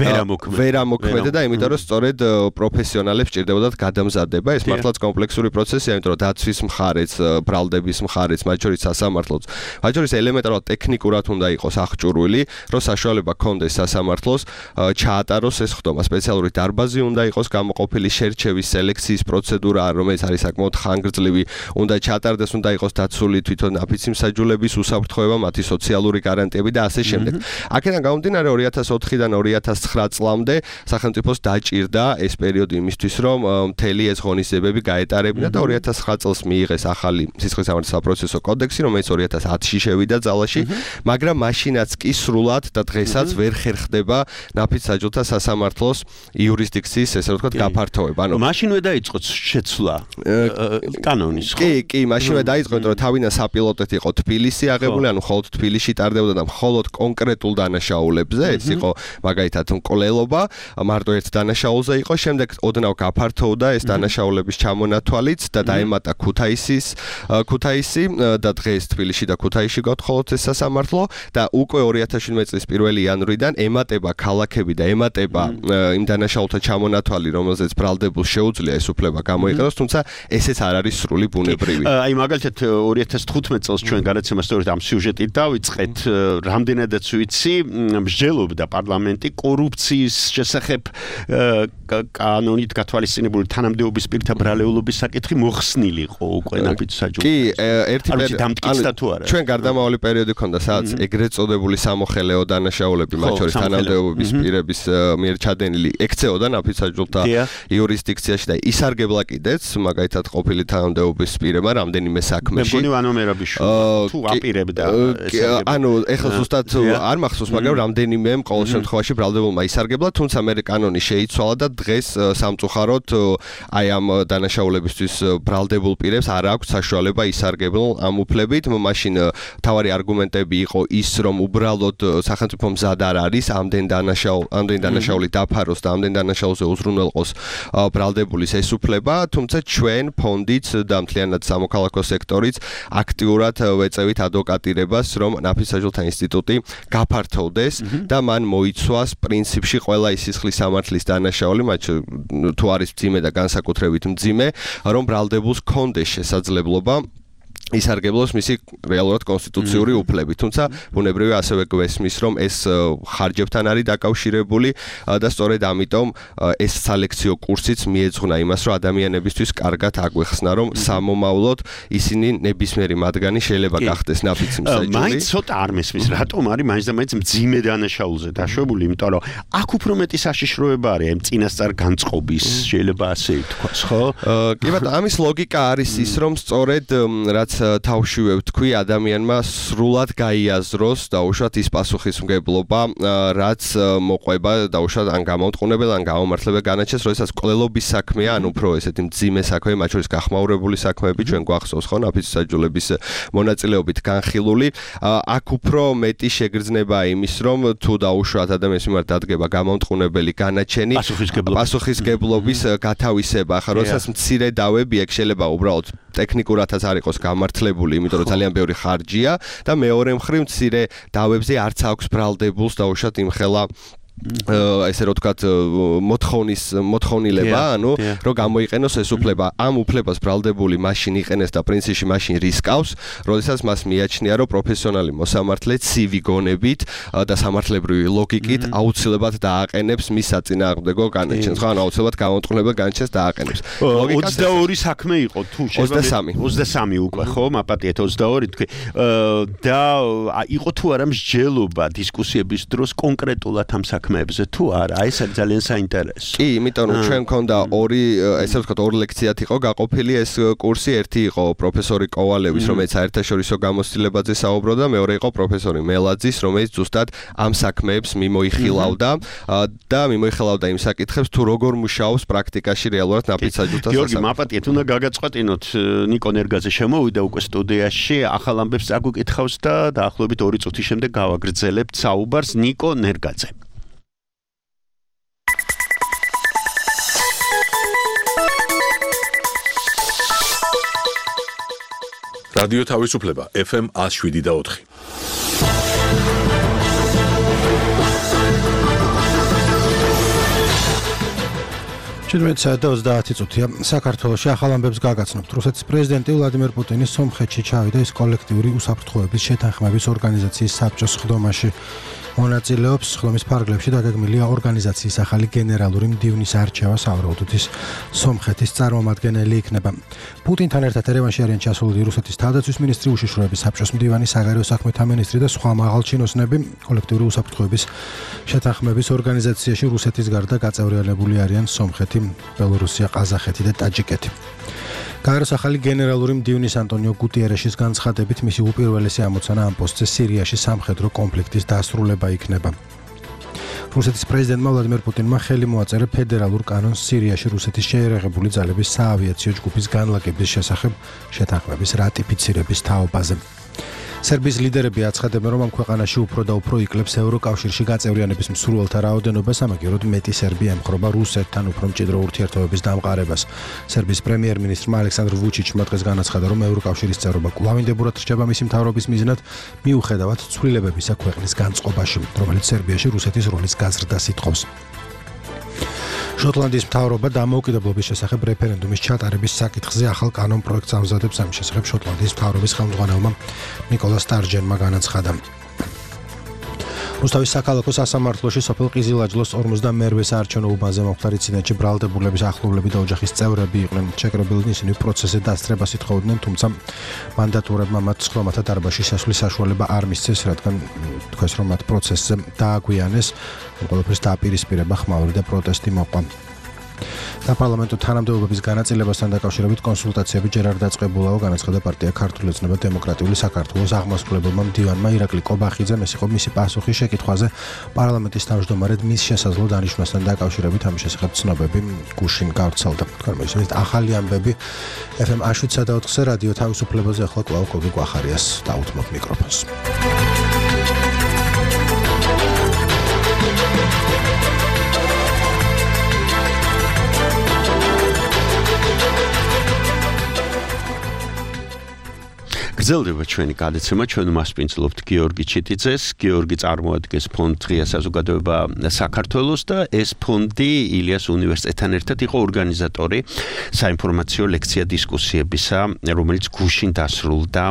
ვერ ამოქმედა და იმიტომ რომ სწორედ პროფესიონალებს სჭირდებოდათ გადამზადება, ეს მართლაც კომპლექსური პროცესია, იმიტომ რომ დაცვის მხარეც, ბრალდების მხარეც, მათ შორის სასამართლოც, მათ შორის ელემენტარულად ტექნიკურად უნდა იყოს აღჭურვილი, რომ საშუალება ქონდეს სასამართლოს ჩაატაროს ეს ხდომა. სპეციალური დარბაზი უნდა იყოს გამოყოფილი, შერჩევის სელექციის პროცედურა, რომელიც არის საკმაოდ ხანგრძლივი, უნდა ჩაატარდეს, უნდა იყოს დაცული თვითონ ნაფიცი მსაჯულების უსაფრთხოება, მათი სოციალური გარანტიები და ასე შემდეგ. აქედან გამომდინარე ორი ათას ოთხიდან ორი ათას ცხრა წლამდე სახელმწიფოს დაჭირდა ეს პერიოდი იმისთვის, რომ მთელი ეს ღონისძიებები გაეტარებინა და ორი ათას ცხრა წელს მიიღეს ახალი სისხლის სამართლის საპროცესო კოდექსი, რომელიც ორი ათას ათში შევიდა ძალაში, მაგრამ მაშინაც კი სრულად და დღესაც ვერ ხერხდება ნაფიც საჯულთა სასამართლოს იურისდიქციის, ესე რომ ვთქვათ, გაფართოება. ანუ მაშინვე დაიწყო შეცვლა კანონის, ხო? კი, კი, მაშინვე დაიწყო, იმიტომ რომ თავიდან საპილოტეთ იყო თბილისი აღებული, ანუ მხოლოდ თბილისში ტარდებოდა და მხოლოდ კონკრეტულ დანაშაულებზე, ეს იყო მაგალითად მკვლელობა, მარტო ერთ დანაშაულზე იყო, შემდეგ ოდნავ გაფართოვდა ეს დანაშაულების ჩამონათვალიც და დაემატა ქუთაისის, ქუთაისი და დღეს თბილისში და ქუთაისში გათხოვოთ ეს სასამართლო და უკვე ორი ათას შვიდმეტი წლის პირველი იანვრიდან ემატება ქალაქები და ემატება იმ დანაშაულთა ჩამონათვალი, რომელზეც ბრალდებულს შეუძლია ეს უფლება გამოიყენოს, თუმცა ესეც არ არის სრული ბუნებრივი. აი მაგალითად ორი ათას თხუთმეტ წელს ჩვენ გადაცემა სწორედ ამ სიუჟეტით დავიწყეთ, რამდენადაც ვიცი, მსჯელობდა პარლამენტი კორუფციის შესახებ კანონით გათვალისწინებული თანამდებობის პირთა ბრალეულობის საკითხი მოხსნილი იყო უკვე ნაფიც საჯულთა. კი, ერთი პერიოდი ჩვენ გარდამავალი პერიოდი ქონდა, სადაც ეგრეთ წოდებული სამოხელეო დანაშაულები, მათ შორის თანამდებობის პირების მიერ ჩადენილი ექცეოდა ნაფიც საჯულთა იურისდიქციაში და ისარგებლა კიდეც, მაგალითად ყოფილი თანამდებობის პირებმა რამდენიმე საქმეში. მეგონი ვანომერაბიშვილი თუ აპირებდა ეს. ანუ ეხლა ზუსტად არ მახსოვს, მაგრამ რამდენიმე ყოველ შემთხვევაში ბრალდებულმა ისარგებლა, თუმცა მე კანონი შეიცვალა და დღეს სამწუხაროდ აი ამ დანაშაულებისთვის ბრალდებულ პირებს არ აქვს საშუალება ისარგებლონ ამ უფლებით. მაშინ თავარი არგუმენტები იყო ის, რომ უბრალოდ სახელმწიფო მზად არ არის ამდენ დანაშაულ, ამდენ დანაშაული დაფაროს და ამდენ დანაშაულზე უზრუნველყოს ბრალდებულის ეს უფლება, თუმცა ჩვენ ფონდიც და მთლიანად სამოქალაქო სექტორიც აქტიურად ვეწევით ადვოკატირებას, რომ ნაფიც საჯულთა ინსტიტუტი გაფართოვდეს და მან მოიცვას პრინციპში ყველა ის სისხლის სამართლის დანაშაული, მათ თუ არის მძიმე და განსაკუთრებით მძიმე, რომ ბრალდებულს კონდეს შესაძლებლობა ისარგებლოს მისი რეალურად კონსტიტუციური უფლები, თუმცა ბუნებრივია ასევე გვესმის, რომ ეს ხარჯებთან არის დაკავშირებული და სწორედ ამიტომ ეს სალექციო კურსიც მიეძღვნა იმას, რომ ადამიანებისთვის კარგად აგვეხსნა, რომ სამომავლოდ ისინი ნებისმიერი მათგანი შეიძლება გახდეს ნაფიცი მსაჯული. მაინც ცოტა არ მესმის, რატომ არის მაინც და მაინც მძიმე დანაშაულზე დაშვებული, იმიტომ რომ აქ უფრო მეტი საშიშროება არის, აი წინასწარ განწყობის, შეიძლება ასე ითქვას, ხო? კი ბატონო, ამის ლოგიკა არის ის, რომ სწორედ რაც თავშივე ვთქვი, ადამიანმა სრულად გაიაზროს დაუშვათ ის პასუხისმგებლობა, რაც მოყვება დაუშვათ ან გამომტყუნებელ, ან გამომართლებელ განაჩენს, როდესაც კვლელობის საქმეა, ან უფრო ესეთი მძიმე საქმე, მათ შორის გახმაურებული საქმეები, ჩვენ გვახსოვს ხო, ნაფიც საჯულების მონაწილეობით განხილული, აქ უფრო მეტი შეგრძნება იმის, რომ თუ დაუშვათ ადამიანის მიმართ დადგება გამომტყუნებელი განაჩენი, პასუხისგებლობის გათავისება, ხა როდესაც მცირე დავები, ეგ შეიძლება უბრალოდ ტექნიკურადაც არ იყოს გამართლებული, იმიტომ რომ ძალიან ბევრი ხარჯია და მეორე მხრივ მცირე დავებზე არც აქვს ბრალდებულს დაუშვათ იმხელა ესე რომ ვთქვათ მოთხოვნის მოთხოვნილება, ანუ რომ გამოიყენოს ეს უფლება. ამ უფლებას ბრალდებული მაშინ იყენეს და პრინციპში მაშინ რისკავს, როდესაც მას მიაჩნია, რომ პროფესიონალი მოსამართლე ცივი გონებით და სამართლებრივი ლოგიკით აუცილებლად დააყენებს მის საწინააღმდეგო განაჩენს. ხო, ანუ აუცილებლად გამომტყუნებელ განაჩენს დააყენებს. ოცდაორი საქმე იყო თუ ოცდასამი ოცდასამი უკვე ხო, მაპატიეთ ოცდაორი თქვი. და იყო თუ არა მსჯელობა დისკუსიების დროს კონკრეტულად ამ საქმეებზე საქმეებზე თუ არა? აი ეს ძალიან საინტერესო. კი, იმიტომ რომ ჩვენ მქონდა ორი, ესე ვთქვათ, ორი ლექციათ იყო გაყოფილი ეს კურსი, ერთი იყო პროფესორი კოვალევის, რომელიც საერთაშორისო გამოცდილებაზე საუბრობდა, მეორე იყო პროფესორი მელაძის, რომელიც ზუსტად ამ საქმეებს მიმოიხილავდა და მიმოიხილავდა იმ საკითხებს, თუ როგორ მუშაობს პრაქტიკაში რეალურად ნაფიცაჯულთა სასამართლო. გიორგი, მაპატიეთ, უნდა გაგაწყვეტინოთ, ნიკო ნერგაძე შემოვიდა უკვე სტუდიაში, ახალ ამბებს წაგუკითხავს და დაახლოებით ორი წუთის შემდეგ გავაგრძელებთ საუბარს. ნიკო ნერგაძე. რადიო თავისუფლება ეფ ემ one oh seven და four. შვიდმეტი და ოცდაათი წუთია. საქართველოში ახალ ამბებს გაგაცნობთ. რუსეთის პრეზიდენტი ვლადიმერ პუტინი სომხეთში ჩავიდა ის კოლექტიური უსაფრთხოების შეთანხმების ორგანიზაციის საბჭოს სხდომაში. მონაწილეობს სხდომის ფარგლებში დაგეგმილია ორგანიზაციის ახალი გენერალური მდივნის არჩევა, სავარაუდოდ ის სომხეთის წარმომადგენელი იქნება. პუტინთან ერთად ერევანში არიან ჩასულები რუსეთის თავდაცვის მინისტრი, უშიშროების საბჭოს მდივანი, საგარეო საქმეთა მინისტრი და სხვა მაღალჩინოსნები. კოლექტიური უსაფრთხოების შეთანხმების ორგანიზაციაში რუსეთის გარდა გაწევრიანებული არიან სომხეთი, ბელორუსია, ყაზახეთი და ტაჯიკეთი. გაეროს ახალი გენერალური მდივნის ანტონიო გუტიერეშის განცხადებით მისი უპირველესი ამოცანა ამ პოსტზე სირიაში სამხედრო კონფლიქტის დასრულება იქნება. რუსეთის პრეზიდენტმა ვლადიმერ პუტინმა ხელი მოაწერა ფედერალურ კანონს სირიაში რუსეთის შეერაღებული ძალების საავიაციო ჯგუფის განლაგების შესახებ შეთანხმების რატიფიცირების თაობაზე. სერბიის ლიდერები აცხადებენ, რომ ამ ქვეყანაში უფრო და უფრო იკლებს ევროკავშირში გაწევრიანების მსურველთა რაოდენობას, ამაგეროდ მეტი სერბი ემხრობა რუსეთთან უფრო მჭიდრო ურთიერთობების დამყარებას. სერბიის პრემიერ-მინისტრმა ალექსანდრ ვუჩიჩმა დღეს განაცხადა, რომ ევროკავშირის წევრობა კვლავინდებურად რჩება მისი მთავრობის მიზნად, მიუხედავად ცვლილებებისა ქვეყნის განწყობაში, რომელიც სერბიაში რუსეთის როლის გაზრდას ითხოვს. შოტლანდიის მთავრობა დამოუკიდებლობის შესახებ რეფერენდუმის ჩატარების საკითხზე ახალ კანონ პროექტს ამზადებს. ამის შესახებ შოტლანდიის მთავრობის ხელმძღვანელმა ნიკოლა სტარჯენმა განაცხადა. რუსთავის საქალაქო სასამართლოში სოფელ ყიზილაჯლოს ორმოცდამეერთე საარჩევნო უბანზე მომხდარ ინციდენტში ბრალდებულების ახლობლები და ოჯახის წევრები იყვნენ ჩეკრებილნი, ისინი პროცესზე დასწრებას ითხოვდნენ, თუმცა მანდატურებმა მათ სხდომათა დარბაზში შესვლის საშუალება არ მისცეს, რადგან თქვეს, რომ მათ პროცესზე დააგვიანეს, ყველაფერს დააპირისპირება ხმაური და პროტესტი მოყვა. საპარლამენტო თანამდებობების განაწილებასთან დაკავშირებით კონსულტაციები ჯერ არ დაწყებულაო, განაცხადა პარტია ქართული ოცნება დემოკრატიული საქართველოს აღმასრულებელმა მდივანმა ირაკლი კობახიძემ. ეს იყო მისი პასუხი შეკითხვაზე პარლამენტის თავმჯდომარედ მის შესაძლო დანიშვნასთან დაკავშირებით. ამის შესახებ ცნობები გუშინ გავრცელდა. თქვენ მოისმენთ ახალი ამბები ეფ ემ one oh seven და four-ზე რადიო თავისუფლებაზე. ახლა კვლავ გოგი გვახარიას დაუთმობ მიკროფონს. გრძელდება ჩვენი გადაცემა, ჩვენ მასპინძლობთ გიორგი ჩიტიძეს. გიორგი წარმოადგენს ფონდ ღია საზოგადოება საქართველოს და ეს ფონდი ილიას უნივერსიტეტთან ერთად იყო ორგანიზატორი საინფორმაციო ლექცია დისკუსიებისა, რომელიც გუშინ დასრულდა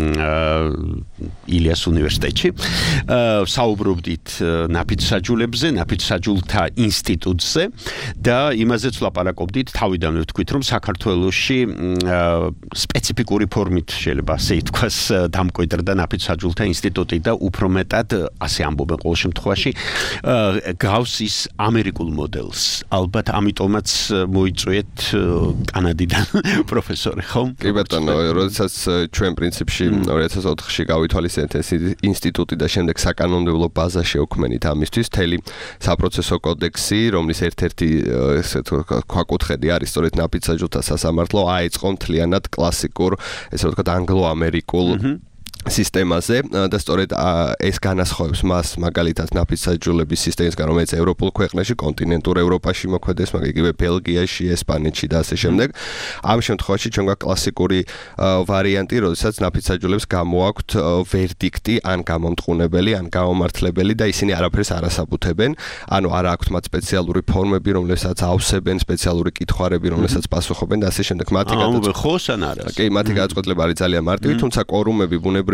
ილიას უნივერსიტეტში. საუბრობდით ნაფიცსაჯულებზე, ნაფიცსაჯულთა ინსტიტუტზე და იმაზეც ვლაპარაკობდით, თავიდანვე ვთქვით, რომ საქართველოში სპეციფიკური ფორმით შეიძლება ითქვას დამკვიდრდა ნაფიცსაჯულთა ინსტიტუტი და უფრო მეტად ასე ამბობენ ყოველ შემთხვევაში გავს ის ამერიკულ მოდელს. ალბათ ამიტომაც მოიწვიეთ კანადიდან პროფესორი, ხო? კი ბატონო, როდესაც ჩვენ პრინციპში ორი ათას ოთხში გავითვალისწინეთ ეს ინსტიტუტი და შემდეგ საკანონმდებლო ბაზა შევქმნით ამისთვის, მთელი საპროცესო კოდექსი, რომლის ერთ-ერთი ესე ქვაკუთხედი არის სწორედ ნაფიცსაჯულთა სასამართლო, აეწყო მთლიანად კლასიკურ, ესე ვთქვათ, ანგლო-ამერიკულ სისტემაზე და სწორედ ეს განასხვავებს მას მაგალითად ნაფიცსაჯულების სისტემისგან, რომელიც ევროპულ ქვეყნებში, კონტინენტურ ევროპაში მოქმედებს, მაგ იგივე ბელგიაში, ესპანეთში და ასე შემდეგ. ამ შემთხვევაში ჩვენ გვაქვს კლასიკური ვარიანტი, როდესაც ნაფიცსაჯულებს გამოაქვთ ვერდიქტი, ან გამომტყუნებელი, ან გამომართლებელი და ისინი არაფერს არ ასაბუთებენ. ანუ არ აქვთ მათ სპეციალური ფორმები, რომლებსაც ავსებენ, სპეციალური კითხვარები, რომლებსაც პასუხობენ და ასე შემდეგ. მათი გადაწყვეტილება ხო სან არა? კი, მათი გადაწყვეტილება არის ძალიან მარტივი, თუმცა კვორუმები ბუნებრივია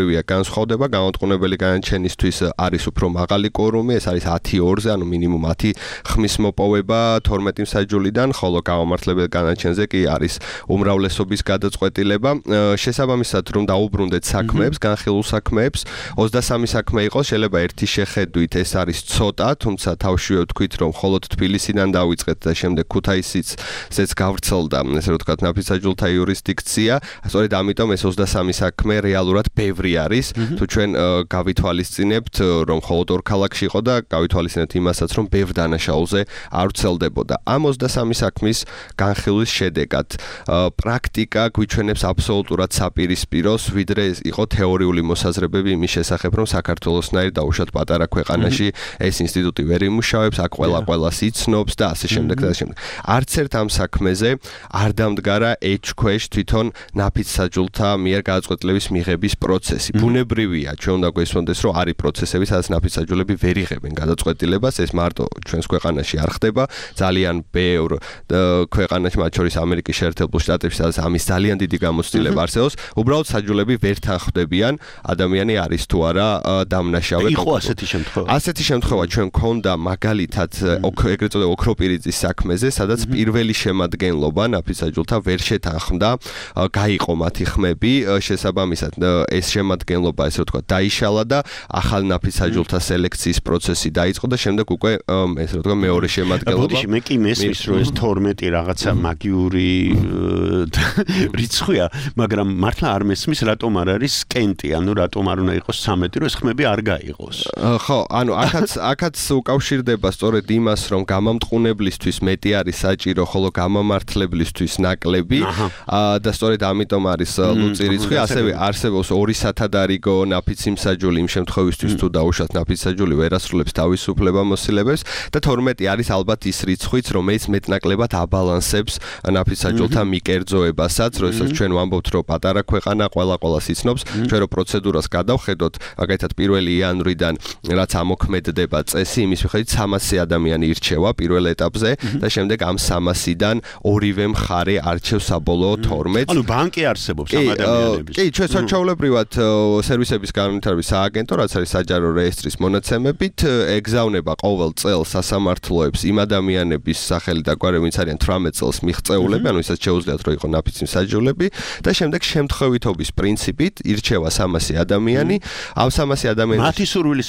ბუნებრივია განსხვავდება, განმარტყუნებელი განაჩენისთვის არის უფრო მაღალი კვორუმი, ეს არის ათი ორზე, ანუ მინიმუმ ათი ხმის მოპოვება თორმეტი მსაჯულიდან, ხოლო გამომართლებელ განაჩენზე კი არის უმრავლესობის გადაწყვეტილება. შესაბამისად, რომ დაუბრუნდეთ საქმეებს, განხილულ საქმეებს, ოცდასამი საქმე იყოს, შეიძლება ერთი შეხედვით ეს არის ცოტა, თუმცა თავშივე ვთქვით, რომ მხოლოდ თბილისიდან დავიწყეთ და შემდეგ ქუთაისიცეც გავრცელდა, ესე რომ ვთქვათ, ნაფიცაჯულთა იურისდიქცია. სწორედ ამიტომ ეს ოცდასამი საქმე რეალურად ბევრი არის. თუ ჩვენ გავითვალისწინებთ, რომ მხოლოდ ორ ქალაქში იყო და გავითვალისწინებთ იმასაც, რომ ბევრ დანაშაულზე არ ვრცელდებოდა. ამ ოცდასამი საქმის განხილვის შედეგად პრაქტიკა გვიჩვენებს აბსოლუტურად საპირისპიროს, ვიდრე იყო თეორიული მოსაზრებები იმის შესახებ, რომ საქართველოსნაირ დაუშვათ პატარა ქვეყანაში ეს ინსტიტუტი ვერ იმუშავებს, აქ ყველა ყველას იცნობს და ასე შემდეგ და ასე შემდეგ. არც ერთ ამ საქმეზე არ დამდგარა ეჭქვეშ თვითონ ნაფიცსაჯულთა მიერ გადაწყვეტილების მიღების პროცესი. ბუნებრივია, ჩვენ უნდა გვესმოდეს, რომ არის პროცესები, სადაც ნაფიცსაჯულები ვერ იღებენ გადაწყვეტილებას, ეს მარტო ჩვენს ქვეყანაში არ ხდება, ძალიან ბევრ ქვეყანაში, მათ შორის ამერიკის შეერთებულ შტატებში, სადაც ამის ძალიან დიდი გამოცდილება არსებობს, უბრალოდ საჯულები ვერ თანხმდებიან, ადამიანი არის თუ არა დამნაშავე. იყო ასეთი შემთხვევა. ასეთი შემთხვევა ჩვენ გქონდა მაგალითად ეგრეთ წოდებულ ოქროპირიწის საქმეზე, სადაც პირველი შემადგენლობა ნაფიცსაჯულთა ვერ შეთანხმდა, გაიყო მათი ხმები, შესაბამისად ეს შემადგენლობა, ესე რომ ვთქვათ, დაიშალა და ახალ ნაფიცსაჯულთა სელექციის პროცესი დაიწყო და შემდეგ უკვე ესე რომ ვთქვათ, მეორე შემადგენლობა. ბოდიში, მე კი მესმის, რომ ეს თორმეტი რაღაცა მაგიური რიცხვია, მაგრამ მართლა არ მესმის, რატომ არ არის სკენტი, ანუ რატომ არ უნდა იყოს ცამეტი, რომ ეს ხმები არ გაიყოს. ხო, ანუ აქაც აქაც უკავშირდება სწორედ იმას, რომ გამამტყუნებლისთვის მეტი არის საჭირო, ხოლო გამამართლებლისთვის ნაკლები და სწორედ ამიტომ არის ლუწი რიცხვი, ასევე არსებობს ორი სათადარიგო ნაფიცი მსაჯული იმ შემთხვევისთვის, თუ დაუშვათ ნაფიცსაჯული ვერ ასრულებს თავის უფლებამოსილებებს და თორმეტი არის ალბათ ის რიცხვიც, რომელიც მეტნაკლებად აბალანსებს ნაფიცსაჯულთა მიკერძოებასაც, როდესაც ჩვენ ვამბობთ, რომ პატარა ქვეყანა ყველა ყველას იცნობს, ჩვენ რო პროცედურას გადავხედოთ, მაგალითად პირველი იანვრიდან რაც ამოქმედდება წესი, იმის მიხედვით სამასი ადამიანი ირჩევა პირველ ეტაპზე და შემდეგ ამ სამასიდან ორივე მხარე არჩევს საბოლოო თორმეტს. ანუ ბანკი არსებობს ამ ადამიანების. კი, ჩვენ საჩვეულებრივად სერვისების განვითარების სააგენტო, რაც არის საჯარო რეესტრის მონაცემებით, ეგზავნება ყოველ წელს სასამართლოებს იმ ადამიანების სახელით და გვარებით, ვინც არიან თვრამეტ წელს მიღწეულები, ანუ ისაც შეუძლიათ რომ იყო ნაფიცი მსაჯულები და შემდეგ შემთხვევითობის პრინციპით ირჩევა სამასი ადამიანი. ამ სამასი ადამიანის მათი სურვილის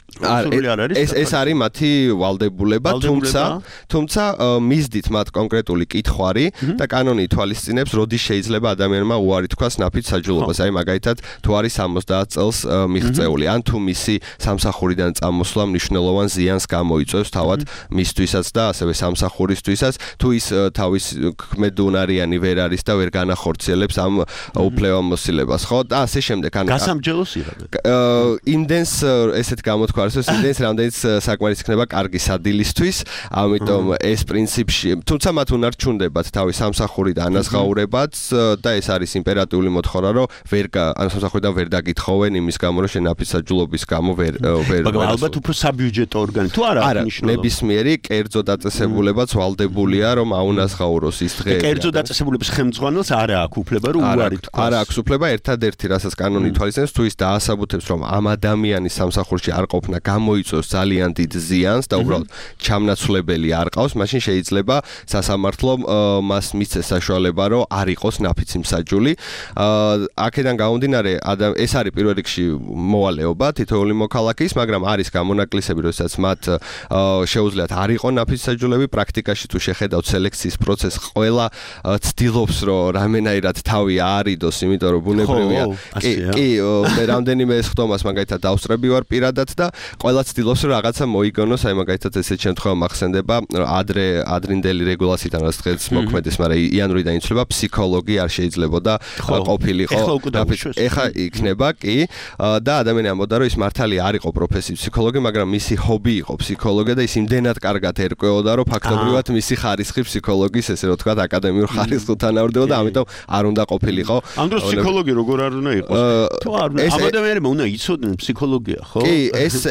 ეს ეს არის მათი ვალდებულება, თუმცა თუმცა მისდით მათ კონკრეტული კითხვარი და კანონი ითვალისწინებს, როდის შეიძლება ადამიანმა უარი თქვას ნაფიცსაჯულობას. აი მაგალითად, თუ არის სამოცდაათ წელს მიღწეული, ან თუ მისი სამსახურიდან წამოსვლა მნიშვნელოვან ზიანს გამოიწვევს თავად მისთვისაც და ასევე სამსახურისთვისაც, თუ ის თავის ქმედუნარიანი ვერ არის და ვერ განახორციელებს ამ უფლებამოსილებას, ხო? და ასე შემდეგ. ანუ გასამჯელოს იღებენ. იმდენს ესეთ გამოთქვა არის ის რამდენიც საკმარისი იქნება კარგი სადილისთვის, ამიტომ ეს პრინციპში, თუმცა მათ უნარჩუნდებათ თავის სამსახური და ანაზღაურებაც და ეს არის იმპერატიული მოთხოვნა, რომ ვერ ან სამსახურიდან ვერ დაგითხოვენ იმის გამო, რომ შენ ნაფიცსაჯულობის გამო ვერ ვერ მაგრამ ალბათ უფრო საბიუჯეტო ორგანო თუ არა არა ნებისმიერი კერძო დაწესებულებაც ვალდებულია, რომ აუნაზღაუროს ის დღე. კერძო დაწესებულების ხელმძღვანელს არა აქვს უფლება, რომ უარი თქვას. არა აქვს უფლება, ერთადერთი რასაც კანონი ითვალისწინებს, თუ ის დაასაბუთებს, რომ ამ ადამიანის სამსახურში არ ყოფნა გამოიწვევს ძალიან დიდ ზიანს და უბრალოდ ჩამნაცვლებელი არ ყავს, მაშინ შეიძლება სასამართლომ მას მისცეს საშუალება, რომ არ იყოს ნაფიცი მსაჯული. აქედან გამომდინარე, ეს არის პირველ რიგში მოვალეობა თითოეული მოქალაქის, მაგრამ არის გამონაკლისები, როდესაც მათ შეუძლიათ არ იყო ნაფიცსაჯულები, პრაქტიკაში თუ შეხედავთ სელექციის პროცესს, ყველა ცდილობს, რომ რამენაირად თავი აარიდოს, იმიტომ რომ ბუნებრივია. კი, კი, მე რამდენიმე ხდომას მაგალითად დავსწრები ვარ პირადად და ყველა ცდილობს რომ რაღაცა მოიგონოს, აი მაგალითად ესეთ შემთხვევა მახსენდება, ადრე ადრინდელი რეგულაციიდან რაც დღეს მოქმედეს, მაგრამ იანვრიდან იცვლება ფსიქოლოგი არ შეიძლებოდა ყოფილიყო. ეხა იქნება კი და ადამიანი ამბობდა რომ ის მართალი არ იყო პროფესიის ფსიქოლოგი, მაგრამ მისი ჰობი იყო ფსიქოლოგია და ის იმდენად კარგად ერკვეოდა, რომ ფაქტობრივად მისი ხარისხი ფსიქოლოგის, ესე რომ ვთქვათ, აკადემიურ ხარისხს უთანაურდებოდა და ამიტომ არ უნდა ყოფილიყო. ამ დროს ფსიქოლოგი როგორ არ უნდა იყოს? თუ არ ამ ადამიანებმა უნდა იცოდნენ ფსიქოლოგია, ხო? კი, ეს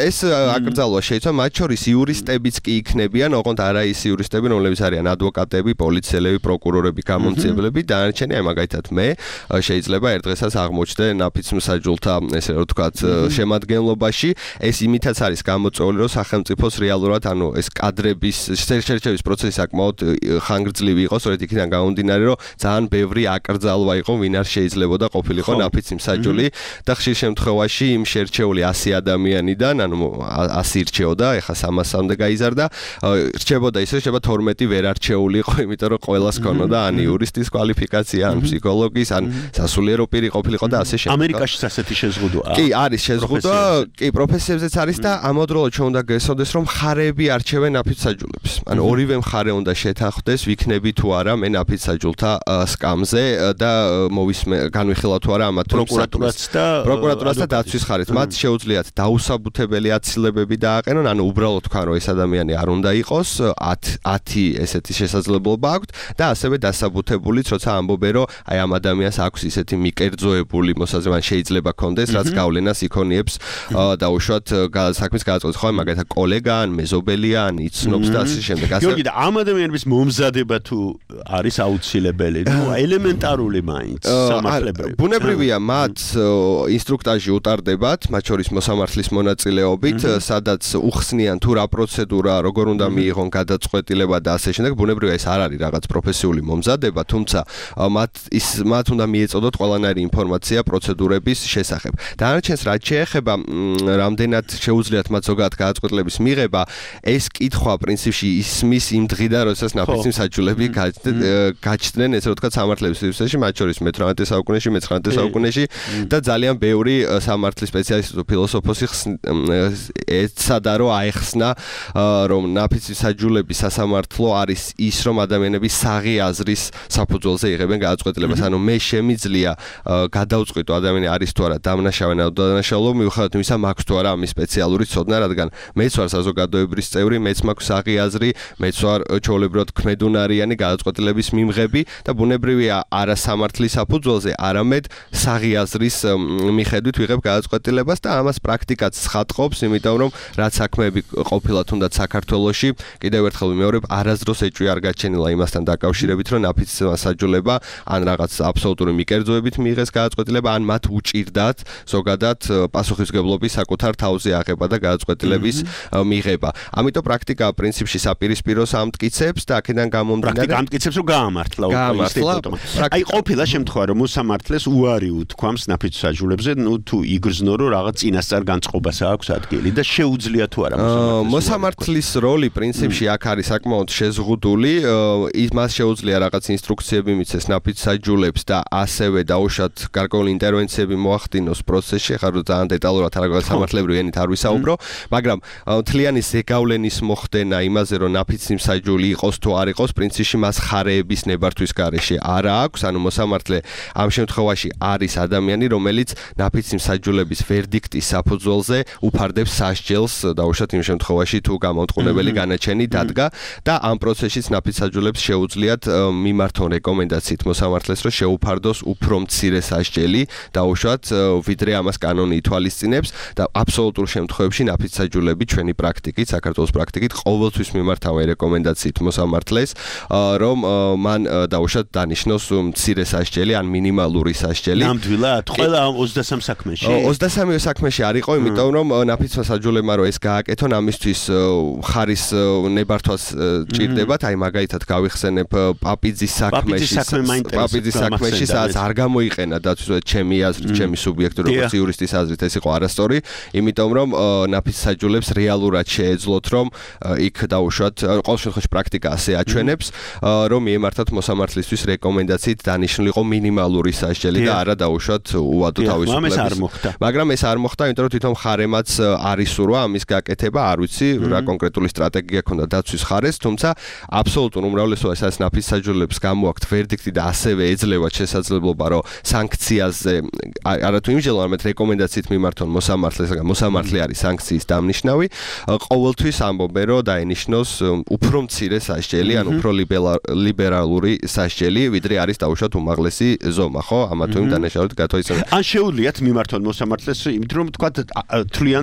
ეს აკრძალვა შეიძლება მათ შორის იურისტებიც კი იქნებიან, ოღონდ არა ის იურისტები, რომლებიც არიან ადვოკატები, პოლიციელები, პროკურორები, გამომცემლები, დანარჩენი აი მაგალითად მე შეიძლება ერთ დღესაც აღმოჩნდე ნაფიც მსაჯულთა, ესე რომ ვთქვათ, შემადგენლობაში. ეს იმითაც არის გამოწვეული, რომ სახელმწიფოს რეალურად, ანუ ეს კადრების შერჩევის პროცესი საკმაოდ ხანგრძლივი იყო, სწორედ იქიდან გამომდინარე, რომ ძალიან ბევრი აკრძალვა იყო, ვინ არ შეიძლებოდა ყოფილიყო ნაფიცი მსაჯული და ხშირ შემთხვევაში იმ შერჩეული ასი ადამიანიდან, ანუ ასი რჩეოდა, ეხლა სამასამდე გაიზარდა, რჩებოდა ისე, შეიძლება თორმეტი ვერ არჩეულიყო, იმიტომ რომ ყველას ქონოდა ან იურისტის კვალიფიკაცია, ან ფსიქოლოგის, ან სასულიერო პირი ყოფილიყო და ასე შემდეგ. ამერიკაშიც ასეთი შეზღუდვაა. კი, არის შეზღუდვა, კი, პროფესიებზეც არის და ამავდროულად ჩვენ უნდა გესწოდეს, რომ მხარეები არჩევენ ნაფიც მსაჯულებს. ანუ ორივე მხარე უნდა შეთანხმდეს, ვიქნები თუ არა მე ნაფიც მსაჯულთა სკამზე და მოვისმე განვიხილავ თუ არა ამა თუ პროკურატურაც და პროკურატურაც და დაცვის ხარით. მათ შეუძლიათ დაუსაბუთებელი აცილებები დააყენონ, ანუ უბრალოდ თქვენ რომ ეს ადამიანი არ უნდა იყოს, ათი ესეთი შესაძლებლობა აქვთ და ასევე დასაბუთებულიც, როცა ამბობენ რომ აი ამ ადამიანს აქვს ისეთი მიკერძოებული მოსაზრება, შეიძლება კონდეს, რაც გავლენას იქონიებს დაუშვათ საქმის გადაწყვეტას, ხო, მაგალითად კოლეგა ან მეზობელია ან იცნობს და ასე შემდეგ. გიორგი, და ამ ადამიანების მომზადება თუ არის აუცილებელი, ნუ ელემენტარული მაინც სამართლებრივი. ბუნებრივია, მათ ინსტრუქტაჟი უტარდებათ, მათ შორის მოსამართლის მონაწილეობით, სადაც უხსნიან თუ რა პროცედურა, როგორ უნდა მიიღონ გადაწყვეტილება და ასე შემდეგ. ბუნებრივია, ეს არ არის რაღაც პროფესიული მომზადება, თუმცა მათ ის მათ უნდა მიეწოდოთ ყველანაირი ინფორმაცია პროცედურების შესახებ. დანარჩენს რაც შეეხება, რამდენად შეუძლიათ მათ ზოგადად გადაწყვეტილების მიღება, ეს კითხვა პრინციპში ისმის იმ დღიდან, როდესაც ნაფიცი მსაჯულები გაჩნდნენ, ესე ვთქვათ, სამართლების სივრცეში, მათ შორის მეთვრამეტე საუკუნეში, მეცხრამეტე საუკუნეში და ძალიან ბევრი სამართლის სპეციალისტი თუ ფილოსოფოსი ეცადა რომ აეხსნა, რომ ნაფიცი მსაჯულების სასამართლო არის ის, რომ ადამიანები საღი აზრის საფუძველზე იღებენ გადაწყვეტილებას. ანუ მე შემიძლია გადავწყვიტო ადამიანი არის თუ არა დამნაშავე ან უდანაშაულო, მიუხედავად იმისა, მაქვს თუ არა ამის სპეციალური ცოდნა, რადგან მეც ვარ საზოგადოებრივი წევრი, მეც მაქვს საღი აზრი, მეც ვარ ჩვეულებრივად ქმედუნარიანი გადაწყვეტილების მიმღები და ბუნებრივია არა სამართლის საფუძველზე, არამედ საღი აზრის მიხედვით ვიღებ გადაწყვეტილებას და ამას პრაქტიკაც ცხადყოფს, იმიტომ რომ რაც საქმეები ყოფილა თუნდაც საქართველოში, კიდევ ერთხელ ვიმეორებ, არასდროს ეჭვი არ გაჩენილა იმასთან დაკავშირებით, რომ ნაფიც მსაჯულება ან რაღაც აბსოლუტური მიკერძოებით მიიღეს გადაწყვეტილება, ან მათ უჭირდათ ზოგადად პასუხისმგებლობის საკუთარ თავზე აღება და გადაწყვეტილების მიღება. ამიტომ პრაქტიკა პრინციპში საპირისპიროს ამტკიცებს და აქედან გამომდინარე პრაქტიკა ამტკიცებს, რომ გაამართლა ინსტიტუტმა. აი ყოფილა შემთხვევა, რომ მოსამართლეს უარი უთქვამს ნაფიც მსაჯულებზე, ნუ თუ იგრძნო, რომ რაღაც წინასწარ განწყობას აქვს ადგილი და შეუძლია თუ არა მოსამართლეს. მოსამართლის როლი პრინციპში აქ არის საკმაოდ შეზღუდული, ის მას შეუძლია რაღაც ინსტრუქციები მიცეს ნაფიც მსაჯულებს და ასევე დაუშვათ გარკვეული ინტერვენციები მოახდინოს პროცესში, ხარ რომ ძალიან დეტალურად რაღაც სამართლებრივი ენით არ ვისაუბრო, მაგრამ მთლიანი ზეგავლენის მოხდენა იმაზე, რომ ნაფიცი მსაჯული იყოს თუ არ იყოს, პრინციპში მას ხარეების ნებართვის გარეშე არა აქვს, ანუ მოსამართლე ამ შემთხვევაში არის ადამიანი, რომელიც ნაფიცი მსაჯულების ვერდიქტის საფუძველზე უფარდებს სასჯელს, დაუშვათ იმ შემთხვევაში თუ გამომტყუნებელი განაჩენი დადგა და ამ პროცესშიც ნაფიც მსაჯულებს შეუძლიათ მიმართონ რეკომენდაციით მოსამართლეს, რომ შეუფარდოს უფრო მცირე სასჯელი, დაუშვათ ვიდრე ამას კანონი ითვალისწინებს და აბსოლუტურ შემთხვევებში ნაფიც მსაჯულები ჩვენი პრაქტიკით, საქართველოს პრაქტიკით ყოველთვის მიმართავენ რეკომენდაციით მოსამართლეს, რომ მან დაუშვათ დანიშნოს მცირე სასჯელი ან მინიმალური სასჯელი. ნამდვილად, ყველა ოცდასამ საქმეში. ოცდასამივე საქმეში არ იყო, იმიტომ რომ ნაფიც მსაჯულებმა რომ ეს გააკეთონ, ამისთვის ხარის ნებართვას ჭირდებათ, აი მაგალითად გავიხსენებ პაპიძის საქმეში, პაპიძის საქმეში, სადაც არ გამოიყენა დაცვის ჩემი აზრით, ჩემი სუბიექტური როგორც იურისტის აზრით ეს იყო არასწორი, იმიტომ რომ ნაფიც მსაჯულებს რეალურად შეეძლოთ, რომ იქ დაუშვათ, ყოველ შემთხვევაში პრაქტიკა ასე აჩვენებს, რომ მიემართათ მოსამართლისთვის რეკომენდაციით დანიშნულიყო მინიმალური სასჯელი და არა დაუშვათ უადო თავისუფლების. მაგრამ ეს არ მოხდა, იმიტომ რომ თვითონ ხარემაც არ ისურვა ამის გაკეთება, არ ვიცი რა კონკრეტული სტრატეგია ქონდა დაცვის ხარეს, თუმცა აბსოლუტურ უმრავლესობას ეს ნაფიც მსაჯულებს გამოაქვთ ვერდიქტი და ასევე ეძლევათ შესაძლებლობა, რომ სანქციაზე არათუ იმჟელო, არამედ რეკომენდაციით მიმართონ მოსამართლეს, მოსამართლე არის სანქციის დამნიშნავი, ყოველთვის ამბობენ, რომ დაენიშნოს უფრო მცირე სასჯელი, ან უფრო ლიბერალური სასჯელი, ვიდრე არის დაუშვათ უმაღლესი ზომა, ხო? ამა თუ იმ დანაშაულით გათვალისწინებელია. ან შეუძლიათ მიმართონ მოსამართლეს, იმიტომ რომ თქვა თვლიან,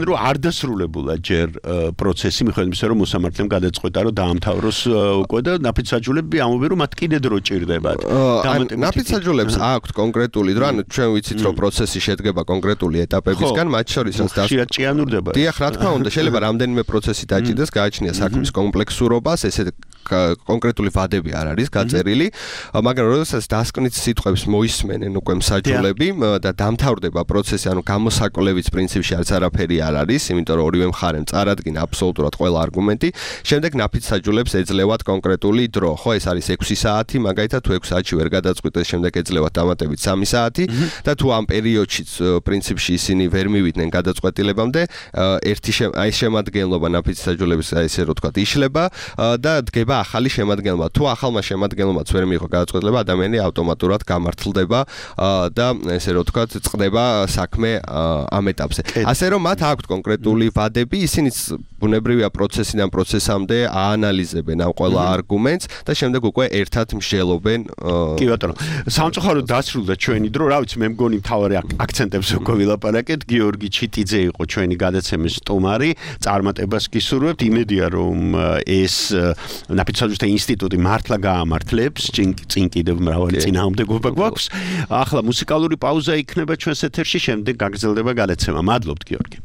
მოგწონდა რომ არ დასრულებულა ჯერ პროცესი მიხედვით იმისა რომ მოსამართლემ გადაწყვეტა რომ დაამთავროს უკვე და ნაფიცაჯულები ამბობენ რომ მათ კიდე დრო ჭირდებათ. ნაფიცაჯულებს აქვთ კონკრეტული დრო, ანუ ჩვენ ვიცით რომ პროცესი შედგება კონკრეტული ეტაპებისგან, მათ შორის ხშირად ჭიანურდება. დიახ, რა თქმა უნდა, შეიძლება რამდენიმე პროცესი დაჭირდეს, გააჩნია საქმის კომპლექსურობას, ესე კონკრეტული ვადები არ არის გაწერილი, მაგრამ როდესაც დასკვნით სიტყვებს მოისმენენ უკვე მსაჯულები და დამთავრდება პროცესი, ანუ გამოსაკვლევის პრინციპში არც არაფერი არ არის, იმიტომ რომ ორივე მხარემ წარადგინა აბსოლუტურად ყველა არგუმენტი, შემდეგ ნაფიცსაჯულებს ეძლევათ კონკრეტული დრო, ხო, ეს არის ექვსი საათი, მაგალითად თუ ექვსი საათში ვერ გადაწყვიტეს, შემდეგ ეძლევათ დამატებით სამი საათი და თუ ამ პერიოდშიც პრინციპში ისინი ვერ მივიდნენ გადაწყვეტილებამდე, ერთი აი შემადგენლობა ნაფიცსაჯულების აი ესე რო ვთქვათ, იშლება და დგება ახალი შემადგენლობა. თუ ახალმა შემადგენლობაც ვერ მიიღო გადაწყვეტილება, ადამიანი ავტომატურად გამართლდება და ესე რო ვთქვათ, წყდება საქმე ამ ეტაპზე. ასე რომ მათ აქვთ კონკრეტული ვადები, ისინიც ბუნებრივია პროცესიდან პროცესამდე აანალიზებენ ამ ყველა არგუმენტს და შემდეგ უკვე ერთად მსჯელობენ. კი ბატონო, სამწუხაროდ დასრულდა ჩვენი დრო, რა ვიცი, მე მგონი მთავარი აქცენტებს უკვე ვილაპარაკეთ. გიორგი ჩიტიძე იყო ჩვენი გადაცემის სტუმარი, წარმატებას გისურვებთ. იმედია რომ ეს ნაფიცაჯულთა ინსტიტუტი მართლა გაამართლებს, წინ კიდევ მრავალი წინააღმდეგობა გვაქვს. ახლა მუსიკალური პაუზა იქნება ჩვენს ეთერში, შემდეგ გაგრძელდება გადაცემა. მადლობთ გიორგი.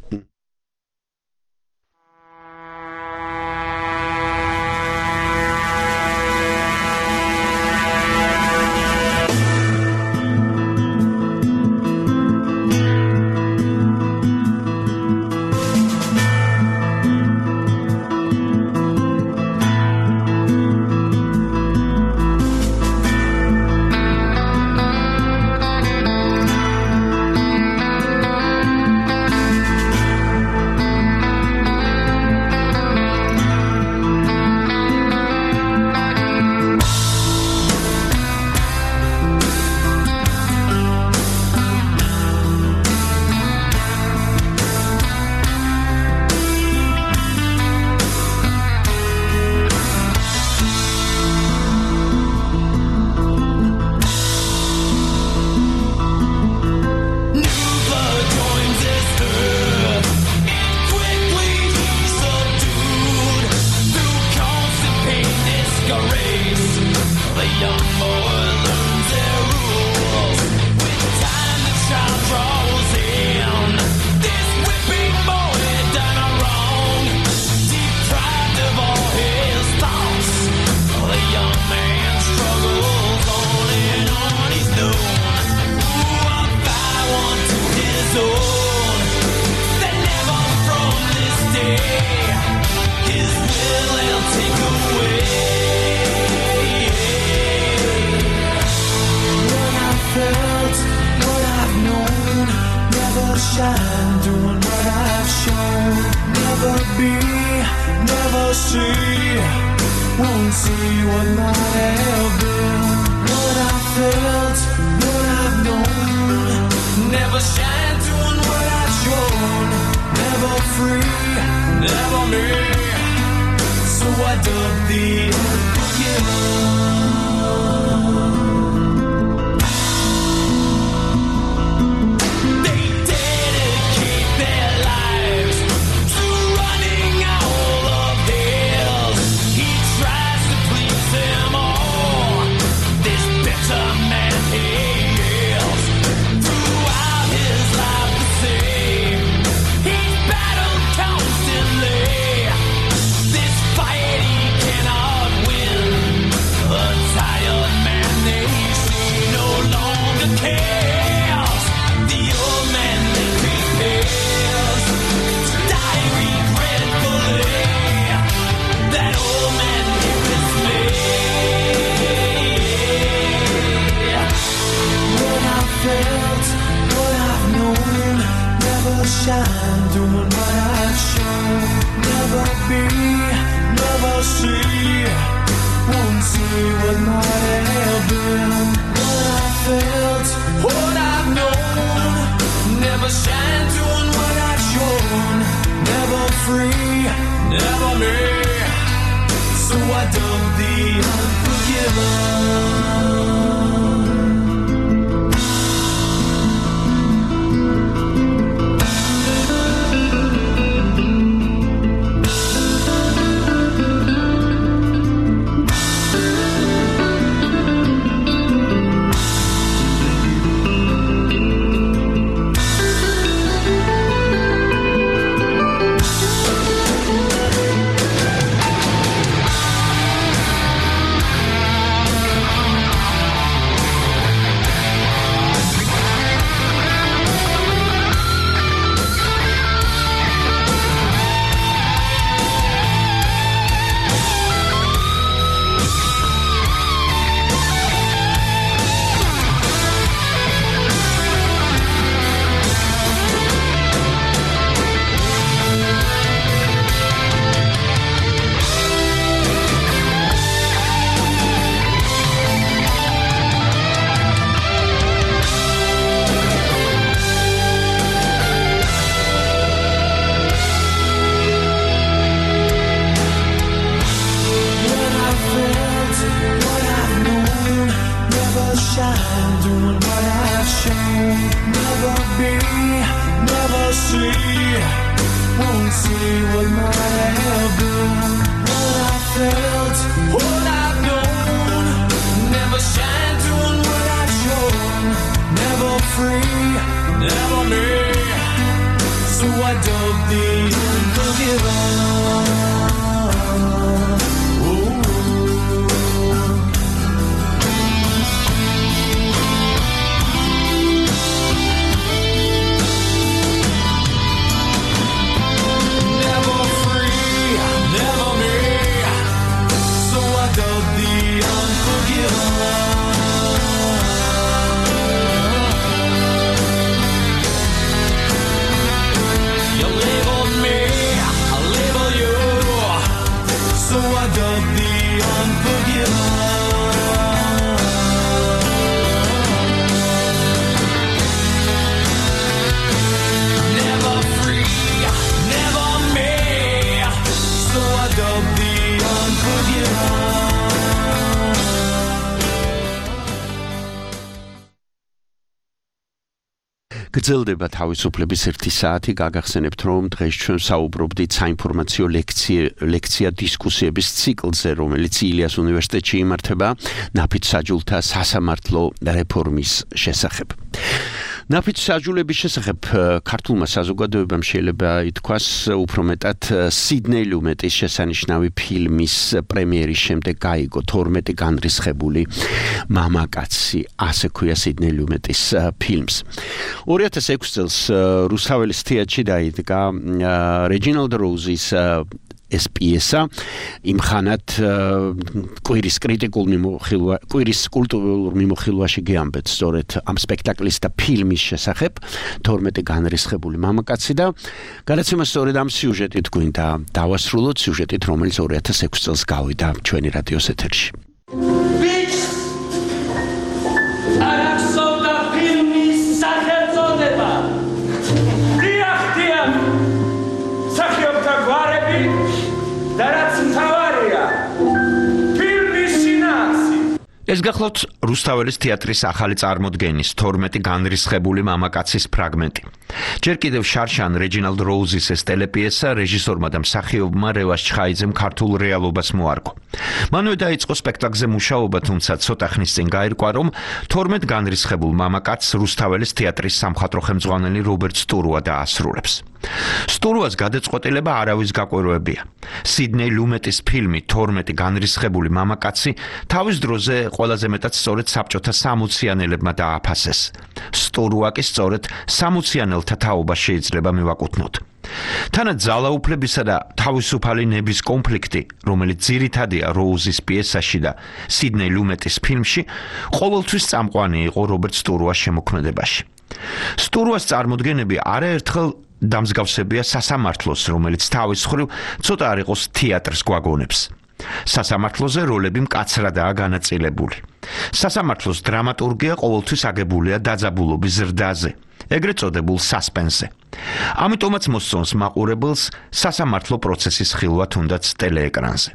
say what might have been, what I felt, what I've known. Never shine doing what I've shown. Never free, never me. So I dug the unforgiven. გრძელდება თავისუფლების ერთი საათი. გაგახსენებთ, რომ დღეს ჩვენ საუბრობდით საინფორმაციო ლექცია დისკუსიების ციკლზე, რომელიც ილიას უნივერსიტეტში იმართება ნაფიც საჯულთა სასამართლო რეფორმის შესახებ. ნაფიც საჯულების შესახებ ქართულმა საზოგადოებამ შეიძლება ითქვას უფრო მეტად სიდნეი ლუმეტის შესანიშნავი ფილმის პრემიერის შემდეგ გაიგო თორმეტი განრისხებული მამაკაცი, ასე ქვია სიდნეი ლუმეტის ფილმს. ორი ათას ექვსი წელს რუსთაველის თეატრში დაიდგა რეჯინალდ როუზის ეს პიესა იმხანად კვირის კრიტიკულ მიმოხილვა კვირის კულტურულ მიმოხილვაში გეამბეთ სწორედ ამ სპექტაკლის და ფილმის შესახებ თორმეტი განრისხებული მამაკაცი და გადაცემა სწორედ ამ სიუჟეტით გვინდა დავასრულოთ სიუჟეტით რომელიც ორი ათას ექვსი წელს გავიდა ჩვენი რადიოს ეთერში. ეს გახლავთ რუსთაველის თეატრის ახალი წარმოდგენის თორმეტი განრისხებული მამაკაცის ფრაგმენტი. ჯერ კიდევ შარშან რეჯინალდ როუზის ეს ტელეპიესა რეჟისორმა და მსახიობმა რევას ჩხაიძემ ქართულ რეალობას მოარგო. მანვე დაიწყო სპექტაკლზე მუშაობა, თუმცა ცოტა ხნის წინ გაირკვა, რომ თორმეტ განრისხებულ მამაკაცს რუსთაველის თეატრის სამხატვრო ხელმძღვანელი რობერტ სტურუა დაასრულებს. სტურუას გადაწყვეტილება არავის გაკვირვებია. სიდნეი ლუმეტის ფილმი თორმეტი განრისხებული მამაკაცი თავის დროზე ყველაზე მეტად სწორედ საბჭოთა სამოციანელებმა დააფასეს. სტურუა კი სწორედ სამოციანელთა თაობას შეიძლება მივაკუთვნოთ. თანაც ძალაუფლებისა და თავისუფალი ნების კონფლიქტი, რომელიც ძირითადია როუზის პიესაში და სიდნეი ლუმეტის ფილმში, ყოველთვის წამყვანი იყო რობერტ სტურუას შემოქმედებაში. სტურუას წარმოდგენები არაერთხელ დამსგავსებია სასამართლოს, რომელიც თავის მხრივ ცოტა არ იყოს თეატრს გვაგონებს. სასამართლოზე როლები მკაცრადაა განაწილებული. სასამართლოს დრამატურგია ყოველთვის აგებულია დაძაბულობის ზრდაზე, ეგრეთ წოდებულ სასპენსზე. ამიტომაც მოსწონს მაყურებელს სასამართლო პროცესის ხილვა თუნდაც ტელეეკრანზე.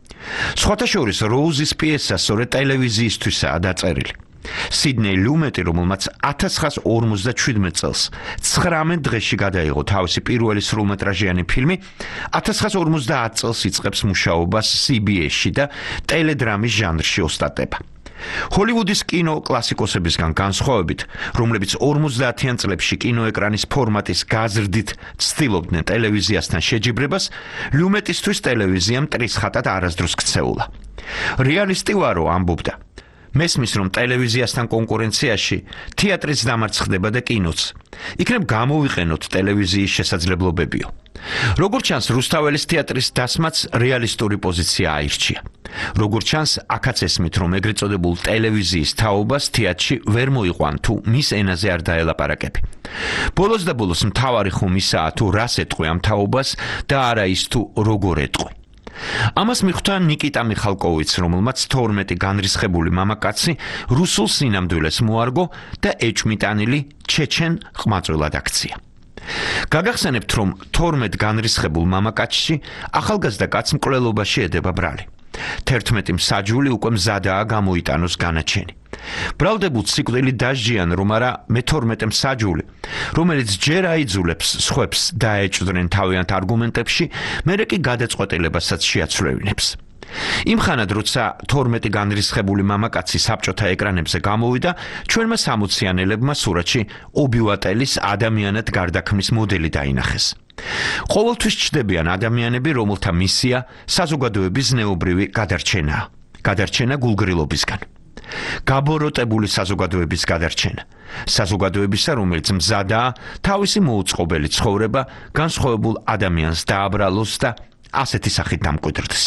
სხვათა შორის როუზის პიესა სწორედ ტელევიზიისთვისაა დაწერილი. სიდნეი ლუმეტი, რომელმაც ათას ცხრაასა ორმოცდაჩვიდმეტ წელს ცხრამეტ დღეში გადაიღო თავისი პირველი სრულმეტრაჟიანი ფილმი, ათას ცხრაასა ორმოცდაათ წელს იწყებს მუშაობას სი ბი ეს-ში და ტელედრამის ჟანრში ოსტატება. ჰოლივუდის კინო კლასიკოსებისგან განსხვავებით, რომლებიც ორმოცდაათიან წლებში კინოეკრანის ფორმატის გაზრდით ცდილობდნენ ტელევიზიასთან შეჯიბრებას, ლუმეტისთვის ტელევიზია მტრისხატად არასდროს ქცეულა. რეალისტი ვარო, ამბობდა. მესმის, რომ ტელევიზიასთან კონკურენციაში თეატრიც დამარცხდება და კინოც. იქნებ გამოვიყენოთ ტელევიზიის შესაძლებლობებიო. როგორც ჩანს, რუსთაველის თეატრის დასმაც რეალისტური პოზიცია აირჩია. როგორც ჩანს, აქაც ესმით, რომ ეგრეთ წოდებულ ტელევიზიის თაობას თეატრში ვერ მოიყვან თუ მის ენაზე არ დაელაპარაკები. ბოლოს და ბოლოს მთავარი ხომ ისაა თუ რას ეტყვი ამ თაობას და არა ის თუ როგორ ეტყვი. ამას მიხვდა ნიკიტა მიხალკოვიც, რომელმაც თორმეტი განრისხებული მამაკაცი რუსულ სინამდვილეს მოარგო და ეჭვმიტანილი ჩეჩენ ყმაწვილად აქცია. გაგახსენებთ, რომ თორმეტ განრისხებულ მამაკაცში ახალგაზრდა კაცს მკვლელობაში ედება ბრალი. თერთმეტი მსაჯული უკვე მზადაა გამოიტანოს განაჩენი. ბრალდებულ ციკლი დასჯიან, რომ არა მეთორმეტე მსაჯული, რომელიც ჯერ აიძულებს სხვებს დაეჭვდნენ თავიანთ არგუმენტებში, მერე კი გადაწყვეტილებასაც შეაცვლევინებს. იმ ხანად, როცა თორმეტი განრისხებული მამაკაცი საბჭოთა ეკრანებზე გამოვიდა, ჩვენმა სამოციანელებმა სურათში ობიუატელის ადამიანად გარდაქმნის მოდელი დაინახეს. ყოველთვის ჩნდებიან ადამიანები, რომელთა მისია საზოგადოების ზნეობრივი გადარჩენაა, გადარჩენა გულგრილობისგან. გაბოროტებული საზოგადოების გადარჩენა, საზოგადოებისა, რომელიც მზადაა თავისი მოუწყობელი ცხოვრება განსხვავებულ ადამიანს დააბრალოს და ასეთი სახით დამკვიდრდეს.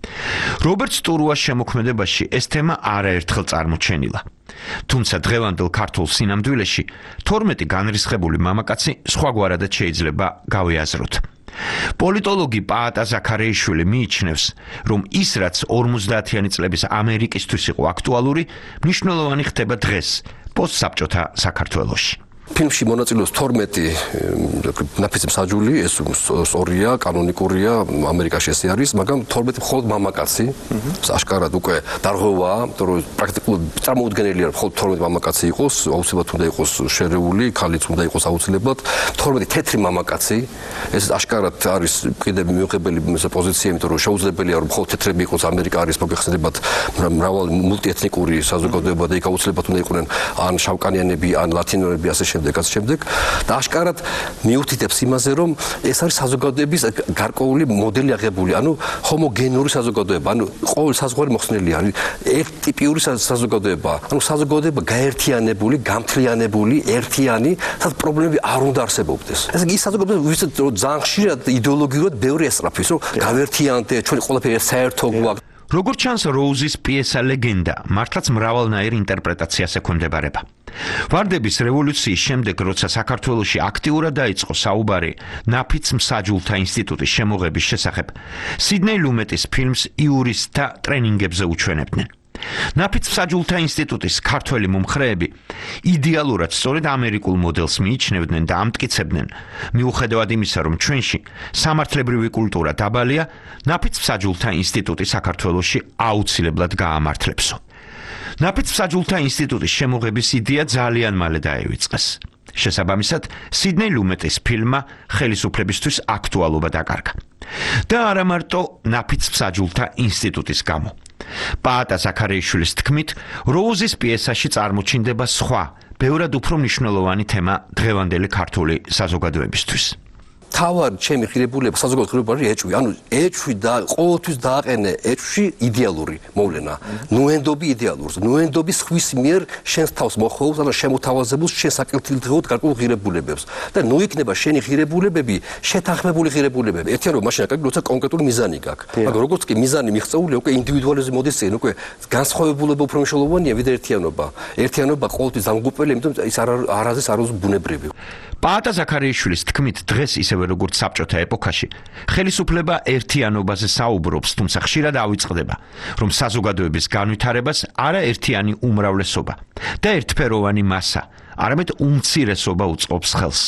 რობერტ სტურუას შემოქმედებაში ეს თემა არაერთხელ წარმოჩენილა. თუმცა დღევანდელ ქართულ სინამდვილეში თორმეტი განრისხებული მამაკაცი სხვაგვარადად შეიძლება გავიაზროთ. პოლიტოლოგი პაატა ზაქარეიშვილი მიიჩნევს, რომ ის რაც ორმოცდაათიანი წლების ამერიკისთვის იყო აქტუალური, მნიშვნელოვანი ხდება დღეს პოსტსაბჭოთა საქართველოში. ფილმში მონაწილეობს თორმეტი ნაფიცი მსაჯული, ეს სწორია, კანონიკურია, ამერიკაში ესე არის, მაგრამ თორმეტი მხოლოდ მამაკაცი, აშკარად უკვე დარღვევაა, იმიტომ რომ პრაქტიკულად წარმოუდგენელია, რომ მხოლოდ თორმეტი მამაკაცი იყოს, აუცილებლად უნდა იყოს შერეული, ქალიც უნდა იყოს აუცილებლად, თორმეტი თეთრი მამაკაცი, ეს აშკარად არის კიდევ მიუღებელი პოზიცია, იმიტომ რომ შეუძლებელია, რომ მხოლოდ თეთრები იყოს, ამერიკა არის მოგეხსენებათ მრავალი მულტიეთნიკური საზოგადოება და იქ აუცილებლად უნდა იყვნენ ან შავკანიანები, ან ლათინოები, ასე შემდეგ. დეკაც შემდეგ და აშკარად მიუთითებს იმაზე, რომ ეს არის საზოგადოების გარკვეული მოდელი აღებული, ანუ ჰომოგენური საზოგადოება, ანუ ყოველ საზღვარი მოხსნელი არის ერთტიპიური საზოგადოება, ანუ საზოგადოება გაერთიანებული, გამთლიანებული, ერთიანი, სადაც პრობლემები არ უნდა არსებობდეს. ესე იგი, ის საზოგადოება, ვისაც ძალიან ხშირად იდეოლოგიურად ბევრი ესწრაფის, რომ გავერთიანდე, ჩვენი ყველაფერი საერთო გვაქვს. როგორც ჩანს, როუზის პიესა ლეგენდა მართლაც მრავალნაირ ინტერპრეტაციას ექვემდებარება. ვარდების რევოლუციის შემდეგ, როცა საქართველოში აქტიურად დაიწყო საუბარი ნაფიც მსაჯულთა ინსტიტუტის შემოღების შესახებ, სიდნეი ლუმეტის ფილმს იურისტთა ტრენინგებზე უჩვენებდნენ. ნაფიც მსაჯულთა ინსტიტუტის ქართველი მომხრეები იდეალურად სწორედ ამერიკულ მოდელს მიიჩნევდნენ და ამტკიცებდნენ, მიუხედავად იმისა, რომ ჩვენში სამართლებრივი კულტურა დაბალია, ნაფიც მსაჯულთა ინსტიტუტი საქართველოში აუცილებლად გაამართლებსო. ნაფიც მსაჯულთა ინსტიტუტის შემოღების იდეა ძალიან მალე დაევიწყეს. შესაბამისად, სიდნეი ლუმეტის ფილმმა ხელისუფლებისთვის აქტუალობა დაკარგა. და არა მარტო ნაფიც მსაჯულთა ინსტიტუტის გამო. პაატა ზაქარეიშვილის თქმით, როუზის პიესაში წარმოჩინდება სხვა, ბევრად უფრო მნიშვნელოვანი თემა დღევანდელი ქართული საზოგადოებისთვის. თავად ჩემი ღირებულება საზოგადოების ღირებულება ეჭვი, ანუ ეჭვი და ყოველთვის დააყენე ეჭვში იდეალური მოვლენა. ნუენდობი იდეალურს, ნუენდობი ხვის მიერ შენს თავს მოხვევს, ანუ შემოთავაზებულს შენ საკეთილდღეოდ გარკვეულ ღირებულებებს. და ნუ იქნება შენი ღირებულებები შეთანხმებული ღირებულებები. ერთიანობა მაშინ აკეთებ, როცა კონკრეტული მიზანი გაქვს. მაგრამ როგორც კი მიზანი მიღწეულია, უკვე ინდივიდუალიზმი მოდის წინ, უკვე განსხვავებულება უფრო მნიშვნელოვანია ვიდრე ერთიანობა. ერთიანობა ყოველთვის დამღუპველია, იმიტომ ის არ არაზეს არ არის ბუნებრივი. პაატა ზაქარეიშვილის თქმით, დღეს ისევე როგორც საბჭოთა ეპოქაში, ხელისუფლება ერთიანობაზე საუბრობს, თუმცა ხშირად ავიწყდება, რომ საზოგადოების განვითარებას არა ერთიანი უმრავლესობა და ერთფეროვანი მასა, არამედ უმცირესობა უწყობს ხელს.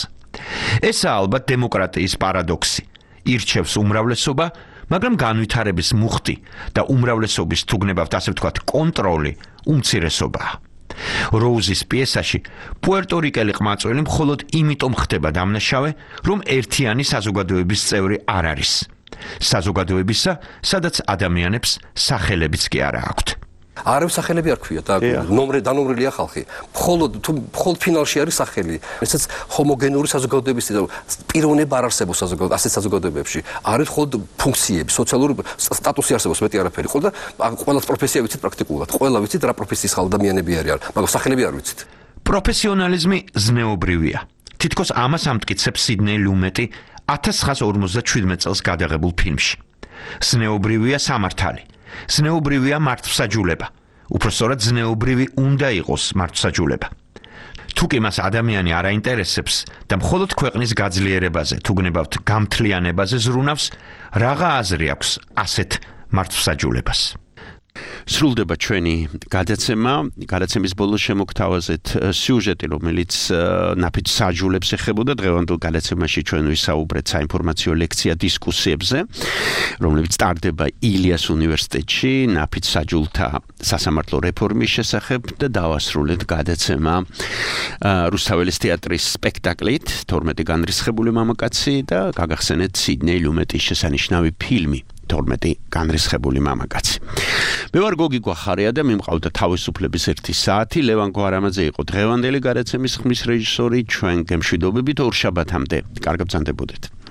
ესაა ალბათ დემოკრატიის პარადოქსი. ირჩევს უმრავლესობა, მაგრამ განვითარების მუხტი და უმრავლესობის თუ გნებავთ ასე ვთქვათ, კონტროლი უმცირესობაა. როუზის პიესაში პუერტორიკელი ყმაწვილი მხოლოდ იმიტომ ხდება დამნაშავე, რომ ერთიანი საზოგადოების წევრი არ არის. საზოგადოებისა, სადაც ადამიანებს სახელებიც კი არა აქვთ. არავის სახელები არ ქვია და ნომრე დანომრილია ხალხი. მხოლოდ თუ მხოლოდ ფინალში არის სახელი. ესეც ჰომოგენური საზოგადოების და პიროვნება არ არსებობს საზოგადოებაში, ასეთ საზოგადოებებში. არის მხოლოდ ფუნქციები, სოციალური სტატუსი არსებობს, მეტი არაფერი. ყველა ყველას პროფესია ვიცით პრაქტიკულად. ყველა ვიცით რა პროფესიის ადამიანები არიან, მაგრამ სახელები არ ვიცით. პროფესიონალიზმი ზნეობრივია. თითქოს ამას ამტკიცებს სიდნეი ლუმეტი ათას ცხრაას ორმოცდაჩვიდმეტ წელს გადაღებულ ფილმში. ზნეობრივია სამართალი. ზნეობრივია მართლმსაჯულება. უпроსტորად ზნეობრივი უნდა იყოს მართლმსაჯულება. თუ კი მას ადამიანი არ აინტერესებს და მხოლოდ ქვეყნის გაძლიერებაზე, თუ გნებავთ გამთლიანებაზე ზრუნავს, რაღა აზრი აქვს ასეთ მართლმსაჯულებას. სრულდება ჩვენი გადაცემა, გადაცემის ბოლოს შემოგთავაზეთ სიუჟეტი, რომელიც ნაფიც საჯულებს ეხებოდა. დღევანდელ გადაცემაში ჩვენ ვისაუბრეთ საინფორმაციო ლექცია დისკუსიებზე, რომლებიც ტარდება ილიას უნივერსიტეტში, ნაფიც საჯულთა სასამართლო რეფორმის შესახებ და დავასრულეთ გადაცემა რუსთაველის თეატრის სპექტაკლით თორმეტი განრისხებული მამაკაცი და გაგახსენეთ სიდნეი ლუმეტის შესანიშნავი ფილმი თორმეტი განრისხებული მამაკაცი. მე ვარ გოგი გვახარია და მიმყავდა თავისუფლების ერთი საათი. ლევან გვარამაძე იყო დღევანდელი გადაცემის ხმის რეჟისორი. ჩვენ გემშვიდობებით ორ შაბათამდე. კარგად ბრძანდებოდეთ.